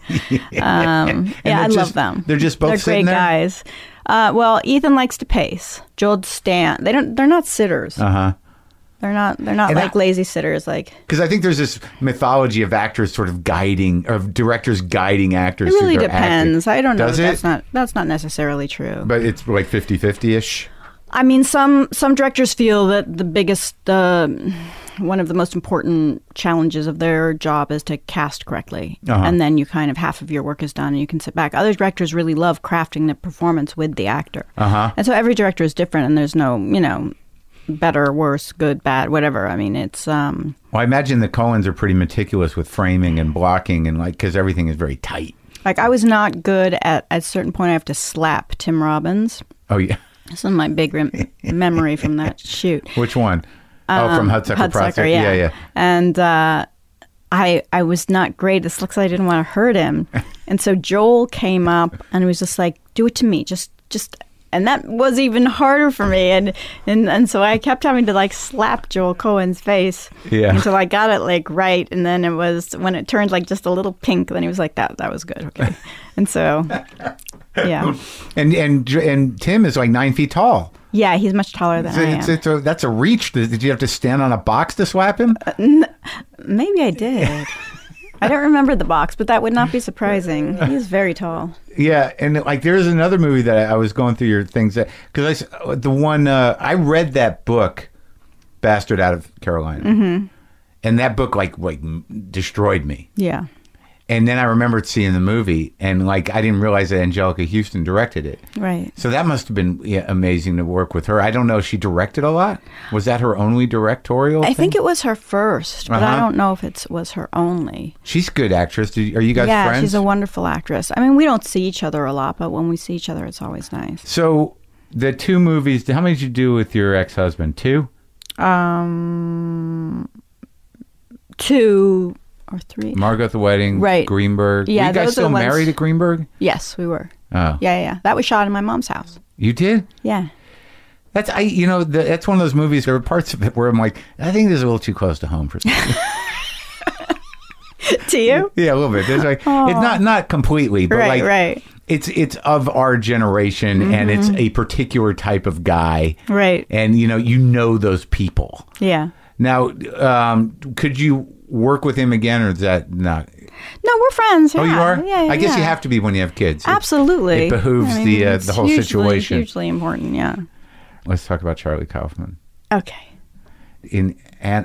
I love them. They're just both. They're sitting great there? guys. Well, Ethan likes to pace. Joel stand. They're not sitters. They're not like lazy sitters. Like, because I think there's this mythology of actors sort of directors guiding actors. It really depends. Acting. I don't know. Does it? That's not necessarily true. But it's like 50-50-ish. I mean, some directors feel that the biggest, one of the most important challenges of their job is to cast correctly. And then you kind of, half of your work is done and you can sit back. Other directors really love crafting the performance with the actor. And so every director is different, and there's no, you know, better, worse, good, bad, whatever. I mean, it's... Well, I imagine the Coens are pretty meticulous with framing and blocking, and like, because everything is very tight. Like, I was not good at a certain point, I have to slap Tim Robbins. Oh, yeah. This is my big memory from that shoot. Which one? From Hudsucker Proxy. Yeah. And I was not great. This looks like I didn't want to hurt him. And so Joel came up and was just like, do it to me. Just... And that was even harder for me. And so I kept having to like slap Joel Coen's face until I got it like right. And then it was when it turned like just a little pink, then he was like, that was good. Okay. And so, yeah. And Tim is like 9 feet tall. Yeah, he's much taller than I am. That's a reach. Did you have to stand on a box to slap him? Maybe I did. I don't remember the box, but that would not be surprising. He's very tall. Yeah, and like there's another movie that I was going through your things that, because I read that book, Bastard Out of Carolina, and that book like destroyed me. Yeah. And then I remembered seeing the movie, and like I didn't realize that Angelica Houston directed it. Right. So that must have been amazing to work with her. I don't know if she directed a lot. Was that her only directorial thing? I think it was her first, but I don't know if it was her only. She's a good actress. Are you guys friends? Yeah, she's a wonderful actress. I mean, we don't see each other a lot, but when we see each other, it's always nice. So the 2 movies, how many did you do with your ex-husband? 2? 2 or 3. Margot the Wedding, right. Greenberg. Yeah, were you guys still married at Greenberg? Yes, we were. Oh. Yeah. That was shot in my mom's house. You did? Yeah. That's that's one of those movies. There were parts of it where I'm like, I think this is a little too close to home for me. To you? Yeah, a little bit. There's like, it's not completely, but right. It's of our generation, and it's a particular type of guy, right? And you know those people. Yeah. Now, could you work with him again, or is that not? No, we're friends. Yeah. Oh, you are? Yeah. I guess you have to be when you have kids. Absolutely. It behooves the whole situation. Hugely important. Yeah. Let's talk about Charlie Kaufman. Okay. In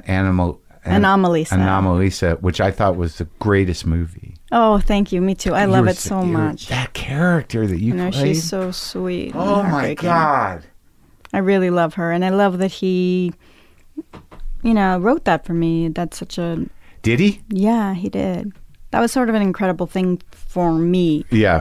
Anomalisa, which I thought was the greatest movie. Oh, thank you. Me too. I love it so much. That character that you played. She's so sweet. Oh, my God. I really love her. And I love that he, wrote that for me. That's such a... Did he? Yeah, he did. That was sort of an incredible thing for me. Yeah.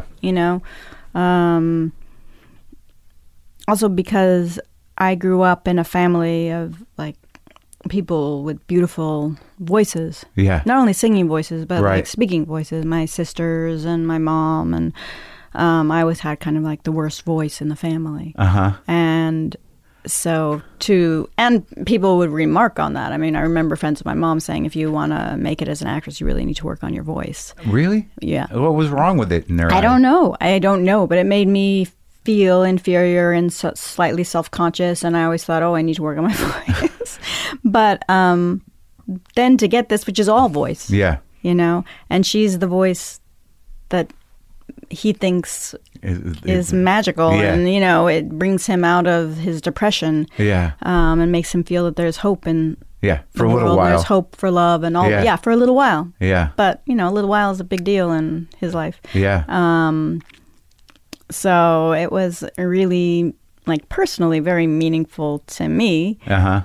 Also because I grew up in a family of, people with beautiful voices. Yeah. Not only singing voices, but Right. like speaking voices. My sisters and my mom, and I always had kind of like the worst voice in the family. And so and people would remark on that. I mean, I remember friends of my mom saying, if you want to make it as an actress, you really need to work on your voice. Really? Yeah. What was wrong with it in their I eyes? don't know, but it made me feel inferior and slightly self-conscious, and I always thought, I need to work on my voice. But then to get this, which is all voice. Yeah. You know, and she's the voice that he thinks is magical, Yeah. and you know, it brings him out of his depression. Yeah. And makes him feel that there's hope in For a the little world. while. There's hope for love and all. Yeah. Yeah, for a little while. Yeah. But you know, a little while is a big deal in his life. Yeah. So it was really, like, personally very meaningful to me.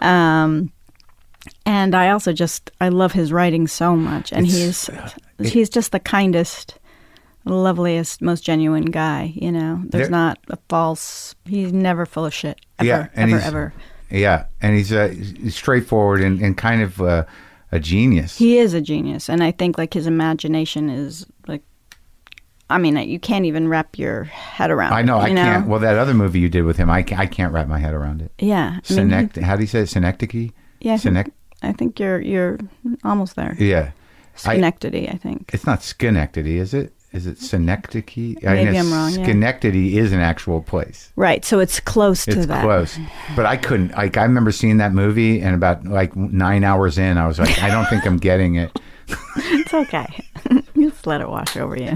And I also I love his writing so much, and he's just the kindest, loveliest, most genuine guy. You know, there's not a false. He's never full of shit. Ever, ever. Yeah, and he's straightforward and kind of a genius. He is a genius, and I think like his imagination is like. I mean, you can't even wrap your head around it. I know, I can't. Well, that other movie you did with him, I can't wrap my head around it. Yeah. How do you say it? Synecdoche? Yeah. I think you're almost there. Yeah. Schenectady, I think. It's not Schenectady, is it? Is it Synecdoche? Maybe I'm wrong, yeah. Schenectady is an actual place. Right, so it's close to that. It's close. But I couldn't, I remember seeing that movie, and about 9 hours in, I was like, I don't think I'm getting it. It's okay. Just let it wash over you.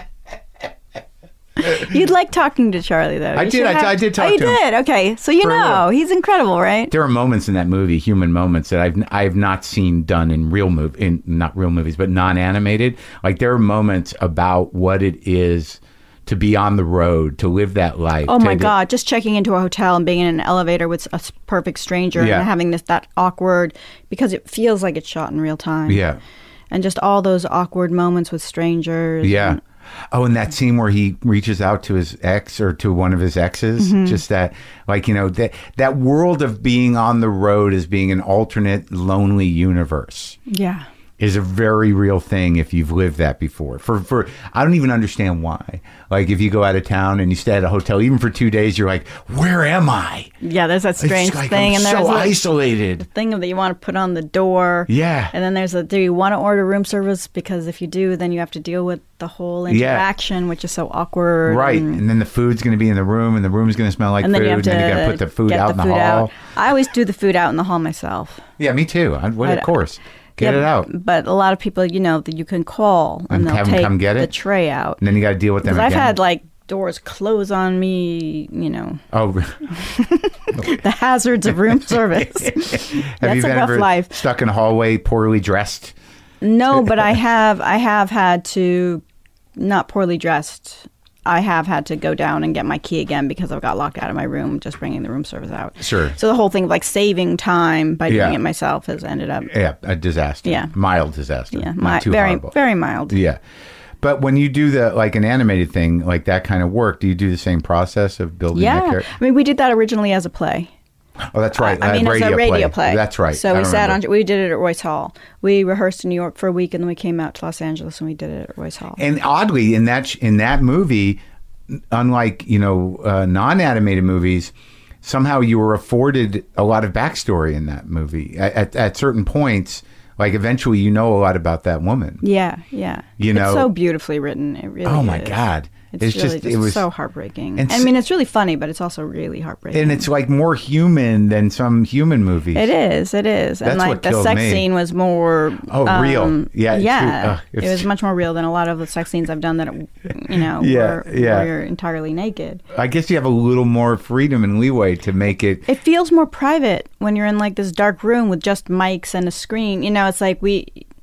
You'd like talking to Charlie, though. I did talk to him. Oh, you did? Okay. So you know, he's incredible, right? There are moments in that movie, human moments, that I've not seen done in not real movies, but non-animated. Like, there are moments about what it is to be on the road, to live that life. Oh my God! Just checking into a hotel and being in an elevator with a perfect stranger and having that awkward, because it feels like it's shot in real time. Yeah. And just all those awkward moments with strangers. Yeah. And that scene where he reaches out to his ex or to one of his exes, just that, like, you know, that world of being on the road as being an alternate lonely universe. Yeah. Is a very real thing if you've lived that before. For I don't even understand why. Like, if you go out of town and you stay at a hotel, even for 2 days, you're like, where am I? Yeah, there's that strange like, thing. I'm and so there's isolated. The thing that you want to put on the door. Yeah. And then there's do you want to order room service? Because if you do, then you have to deal with the whole interaction, which is so awkward. Right. And then the food's going to be in the room, and the room's going to smell like food, and then you got to put the food out in the hall. I always do the food out in the hall myself. Yeah, me too. Of course. Get it out. But a lot of people, you know, that you can call and they'll have them take come get it? the tray out. And then you got to deal with them again. I've had like doors close on me, you know. Oh, the hazards of room service. Have you been ever stuck in a hallway, poorly dressed? No, but I have had to, not poorly dressed. I have had to go down and get my key again because I got locked out of my room just bringing the room service out. Sure. So the whole thing of like saving time by doing it myself has ended up... Yeah, a disaster. Yeah. Mild disaster. Yeah, not too very, horrible. very mild. Yeah. But when you do an animated thing, like that kind of work, do you do the same process of building that character? I mean, we did that originally as a play. Oh, that's right. I mean, as a radio play. That's right. So we did it at Royce Hall. We rehearsed in New York for a week, and then we came out to Los Angeles and we did it at Royce Hall. And oddly, in that movie, unlike, you know, non-animated movies, somehow you were afforded a lot of backstory in that movie. At certain points, like, eventually you know a lot about that woman. Yeah, yeah. You know, it's so beautifully written. It really Oh my God. It's really it was so heartbreaking. I mean, it's really funny, but it's also really heartbreaking. And it's like more human than some human movies. It is. That's and like the sex scene was more real. Yeah. Yeah. It was much more real than a lot of the sex scenes I've done that, you know, where you're entirely naked. I guess you have a little more freedom and leeway to make it. It feels more private when you're in like this dark room with just mics and a screen. You know, it's like we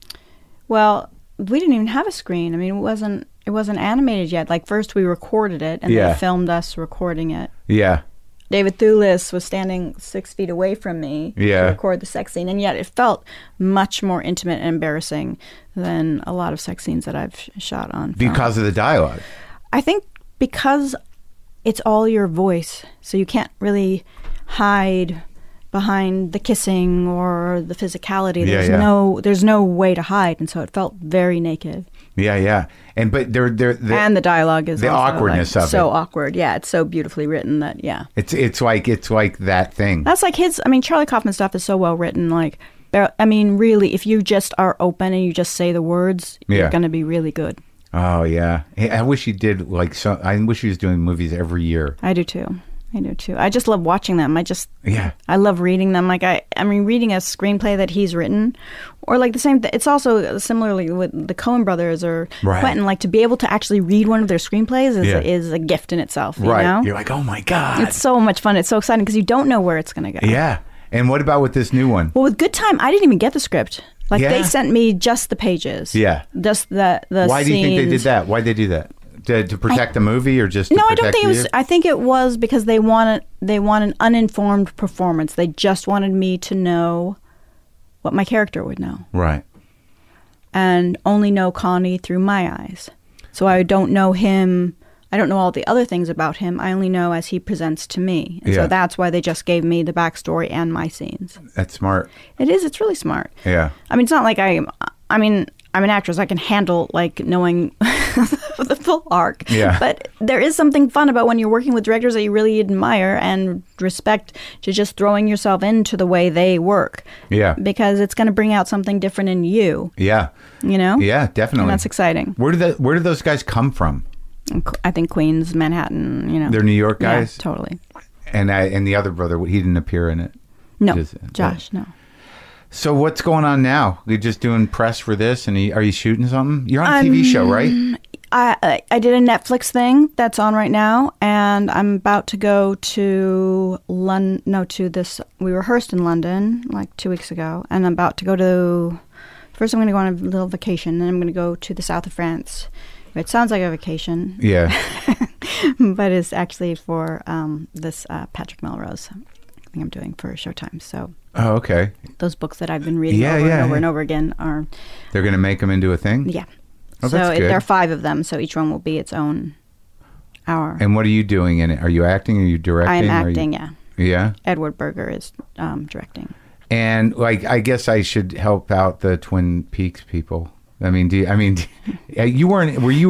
didn't even have a screen. I mean, it wasn't animated yet. Like, first we recorded it, and they filmed us recording it. Yeah. David Thewlis was standing 6 feet away from me to record the sex scene, and yet it felt much more intimate and embarrassing than a lot of sex scenes that I've shot on film. Because of the dialogue. I think because it's all your voice, so you can't really hide behind the kissing or the physicality. There's no way to hide, and so it felt very naked. Yeah. And and the dialogue is the also awkwardness of it. So awkward. Yeah, it's so beautifully written that It's like that thing. That's like Charlie Kaufman stuff is so well written. Like, I mean, really, if you just are open and you just say the words, you're going to be really good. Oh yeah. Hey, I wish he did I wish he was doing movies every year. I do too. I just love watching them. I love reading them. Like I mean, reading a screenplay that he's written, or like the same. It's also similarly with the Coen brothers or Quentin. Like to be able to actually read one of their screenplays is a gift in itself. You know? You're like, oh my God, it's so much fun. It's so exciting because you don't know where it's going to go. Yeah. And what about with this new one? Well, with Good Time, I didn't even get the script. Like they sent me just the pages. Yeah. Just the Why scenes. do you think they did that? Why'd they do that? To protect the movie or just to I protect don't think you? it was. I think it was because they want an uninformed performance. They just wanted me to know what my character would know. Right. And only know Connie through my eyes. So I don't know him. I don't know all the other things about him. I only know as he presents to me. And so that's why they just gave me the backstory and my scenes. That's smart. It is. It's really smart. Yeah. I mean, it's not like I'm an actress. I can handle like knowing the full arc. Yeah. But there is something fun about when you're working with directors that you really admire and respect, to just throwing yourself into the way they work. Yeah. Because it's going to bring out something different in you. Yeah. You know? Yeah, definitely. And that's exciting. Where do those guys come from? I think Queens, Manhattan, you know. They're New York guys? Yeah, totally. And the other brother, he didn't appear in it? No, Josh, no. So what's going on now? You're just doing press for this, and are you shooting something? You're on a TV show, right? I did a Netflix thing that's on right now, and I'm about to go to London. No, to this. We rehearsed in London like 2 weeks ago, and I'm about to go to. First, I'm going to go on a little vacation, then I'm going to go to the south of France. It sounds like a vacation. Yeah. But it's actually for this Patrick Melrose thing I'm doing for Showtime. So. Oh, okay. Those books that I've been reading over and over again are... They're going to make them into a thing? Yeah. Oh, so that's good. There are 5 of them, so each one will be its own hour. And what are you doing in it? Are you acting? Are you directing? I am acting, yeah. Yeah? Edward Berger is directing. And I guess I should help out the Twin Peaks people. I mean, you weren't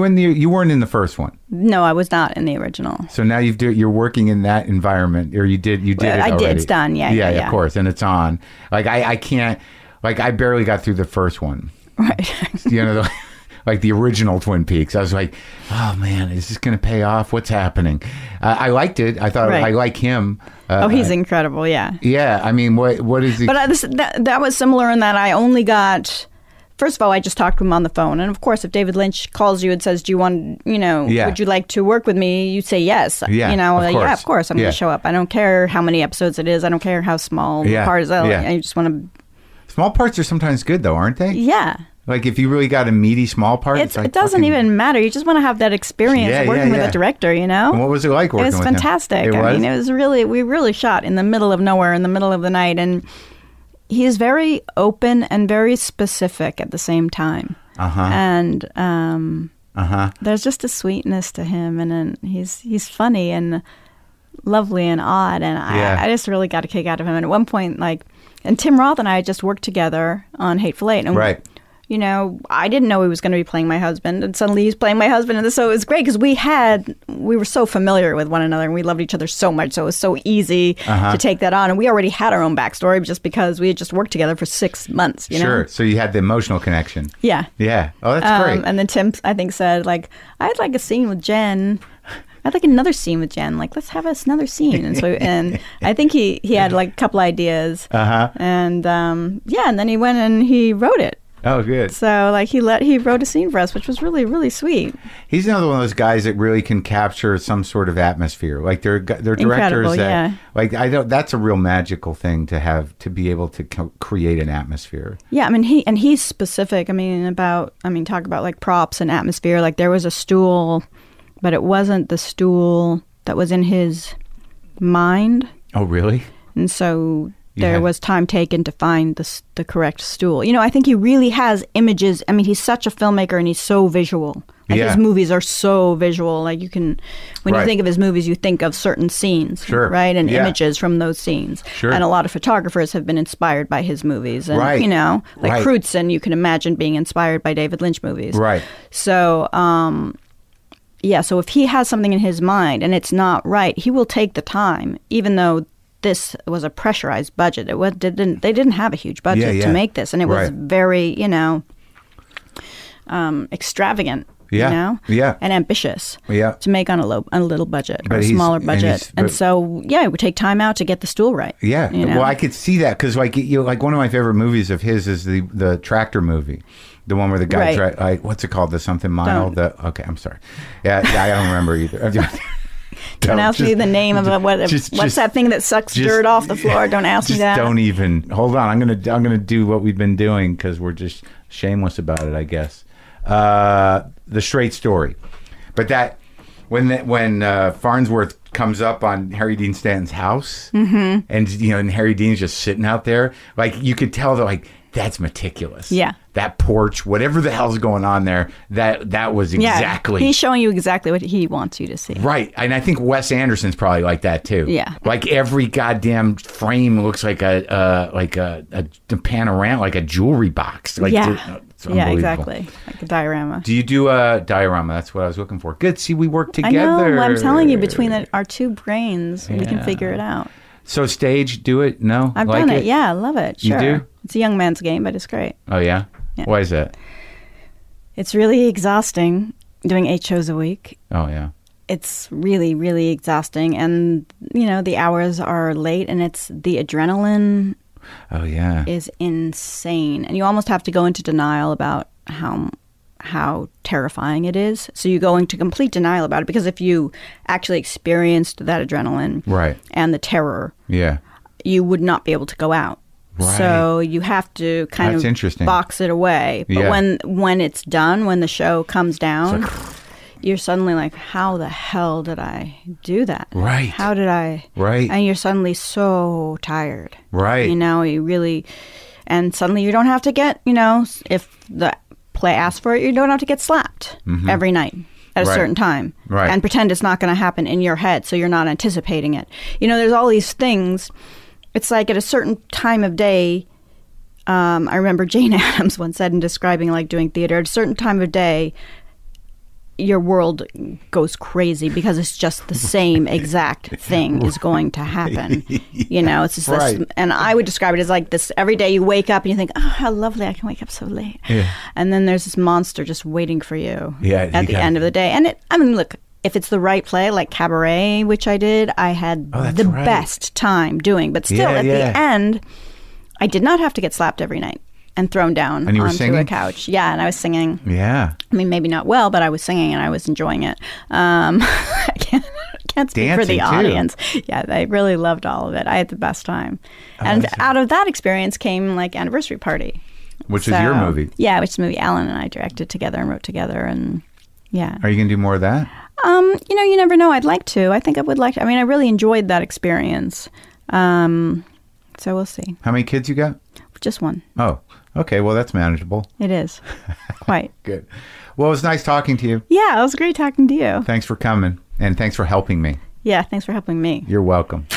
in the first one? No, I was not in the original. So now you're working in that environment, or you did it already? I did. It's done. Yeah, of course, and it's on. Like I can't. Like I barely got through the first one. Right. You know, like the original Twin Peaks. I was like, oh man, is this going to pay off? What's happening? I liked it. I thought I like him. He's incredible. Yeah. Yeah. I mean, what is he? But that was similar in that I only got. First of all, I just talked to him on the phone. And of course, if David Lynch calls you and says, do you want, would you like to work with me? You say yes. Yeah, of course, I'm going to show up. I don't care how many episodes it is. I don't care how small the part is. I just want to... Small parts are sometimes good, though, aren't they? Yeah. Like, if you really got a meaty small part, it doesn't even matter. You just want to have that experience of working with a director, you know? And what was it like working with him? It was fantastic. We really shot in the middle of nowhere, in the middle of the night, and... He's very open and very specific at the same time. And there's just a sweetness to him, and he's funny and lovely and odd, and I just really got a kick out of him. And at one point, and Tim Roth and I just worked together on Hateful Eight. And right. I didn't know he was going to be playing my husband, and suddenly he's playing my husband. And so it was great because we were so familiar with one another, and we loved each other so much. So it was so easy to take that on. And we already had our own backstory just because we had just worked together for 6 months. Sure. So you had the emotional connection. Yeah. Yeah. Oh, that's great. And then Tim, I think, said, I'd like a scene with Jen. I'd like another scene with Jen. Let's have another scene. And I think he had a couple ideas. And and then he went and he wrote it. Oh, good. So, he wrote a scene for us, which was really, really sweet. He's another one of those guys that really can capture some sort of atmosphere. Like they're directors that that's a real magical thing to be able to create an atmosphere. Yeah, I mean he's specific. Talk about props and atmosphere. There was a stool, but it wasn't the stool that was in his mind. Oh, really? And so There was time taken to find the correct stool. You know, I think he really has images. I mean, he's such a filmmaker and he's so visual. Like his movies are so visual. Like you can, when you think of his movies, you think of certain scenes, right? And images from those scenes. Sure. And a lot of photographers have been inspired by his movies. And, you know, like Crutzen, you can imagine being inspired by David Lynch movies. Right. So, so if he has something in his mind and it's not right, he will take the time, even though this was a pressurized budget. They didn't have a huge budget to make this, and it was very, you know, extravagant, you know, and ambitious to make on a little budget, or a smaller budget. And so, it would take time out to get the stool right. Yeah, you know? Well, I could see that because, like, one of my favorite movies of his is the tractor movie. The one where the guy, what's it called? The something mile? Okay, I'm sorry. Yeah, I don't remember either. Don't ask me the name of what's that thing that sucks dirt off the floor. Don't ask me that. Don't even. Hold on. I'm gonna do what we've been doing because we're just shameless about it, I guess. The Straight Story, but that when Farnsworth comes up on Harry Dean Stanton's house, and and Harry Dean's just sitting out there, like you could tell that like that's meticulous. Yeah. That porch, whatever the hell's going on there, that was exactly... Yeah, he's showing you exactly what he wants you to see. Right. And I think Wes Anderson's probably like that, too. Yeah. Like every goddamn frame looks like a panorama, like a jewelry box. Like, it's yeah, exactly. Like a diorama. Do you do a diorama? That's what I was looking for. Good. See, we work together. I know. I'm telling you, between our two brains, we can figure it out. So stage, do it? No? I've done it. Yeah, I love it. Sure. You do? It's a young man's game, but it's great. Oh, yeah? Why is that? It's really exhausting doing 8 shows a week. Oh, yeah. It's really, really exhausting. And, the hours are late and it's the adrenaline is insane. And you almost have to go into denial about how terrifying it is. So you go into complete denial about it because if you actually experienced that adrenaline and the terror, you would not be able to go out. Right. So you have to kind of box it away. But when it's done, when the show comes down, you're suddenly like, how the hell did I do that? Right. How did I? Right. And you're suddenly so tired. Right. You really, and suddenly you don't have to get, if the play asks for it, you don't have to get slapped every night at a certain time and pretend it's not going to happen in your head so you're not anticipating it. There's all these things. It's like at a certain time of day, I remember Jane Addams once said in describing like doing theater, at a certain time of day, your world goes crazy because it's just the same exact thing is going to happen. It's just this, and I would describe it as like this, every day you wake up and you think, oh, how lovely, I can wake up so late. Yeah. And then there's this monster just waiting for you at the end of the day. And look, if it's the right play, like Cabaret, which I did, I had the best time doing. But still, at the end, I did not have to get slapped every night and thrown down onto a couch. Yeah, and I was singing. Yeah. I mean, maybe not well, but I was singing and I was enjoying it. I can't speak for the audience. Yeah, I really loved all of it. I had the best time. And out of that experience came like Anniversary Party. Which is your movie. Yeah, which is a movie Alan and I directed together and wrote together. And yeah. Are you going to do more of that? You never know. I'd like to. I think I would like to. I mean, I really enjoyed that experience. So we'll see. How many kids you got? Just one. Oh, okay. Well, that's manageable. It is. Quite. Good. Well, it was nice talking to you. Yeah, it was great talking to you. Thanks for coming. And thanks for helping me. Yeah, thanks for helping me. You're welcome.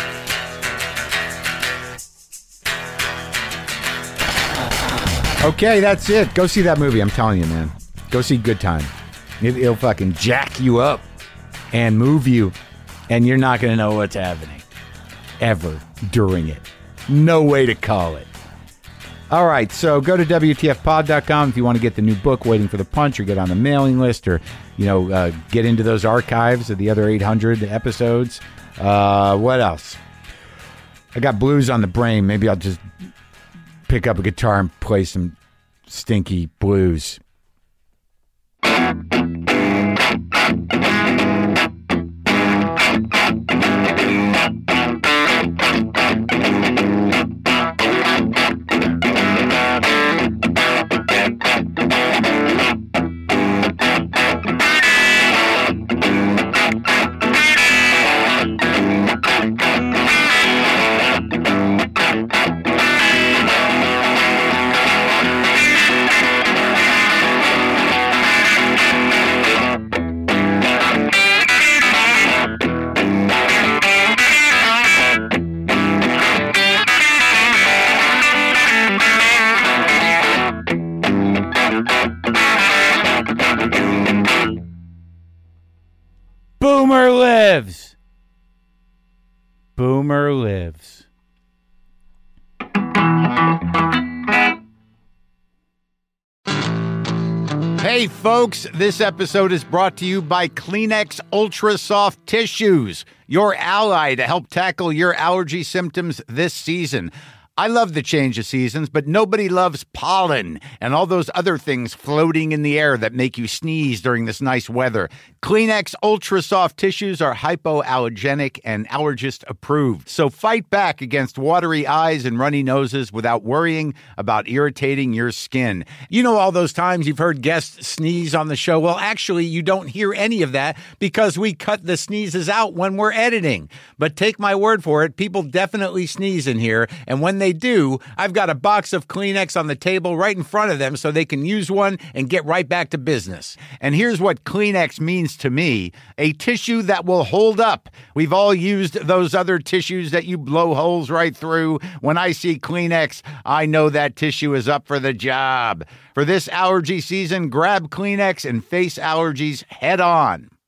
Okay, that's it. Go see that movie. I'm telling you, man. Go see Good Time. It'll fucking jack you up and move you, and you're not going to know what's happening ever during it. No way to call it. All right, so go to WTFpod.com if you want to get the new book, Waiting for the Punch, or get on the mailing list, or get into those archives of the other 800 episodes. What else? I got blues on the brain. Maybe I'll just pick up a guitar and play some stinky blues. Boomer lives. Boomer lives. Hey folks, this episode is brought to you by Kleenex Ultra Soft Tissues, your ally to help tackle your allergy symptoms this season. I love the change of seasons, but nobody loves pollen and all those other things floating in the air that make you sneeze during this nice weather. Kleenex Ultra Soft Tissues are hypoallergenic and allergist approved. So fight back against watery eyes and runny noses without worrying about irritating your skin. You know all those times you've heard guests sneeze on the show? Well, actually, you don't hear any of that because we cut the sneezes out when we're editing. But take my word for it, people definitely sneeze in here, and when they do, I've got a box of Kleenex on the table right in front of them so they can use one and get right back to business. And here's what Kleenex means to me: a tissue that will hold up. We've all used those other tissues that you blow holes right through. When I see Kleenex, I know that tissue is up for the job. For this allergy season, grab Kleenex and face allergies head on.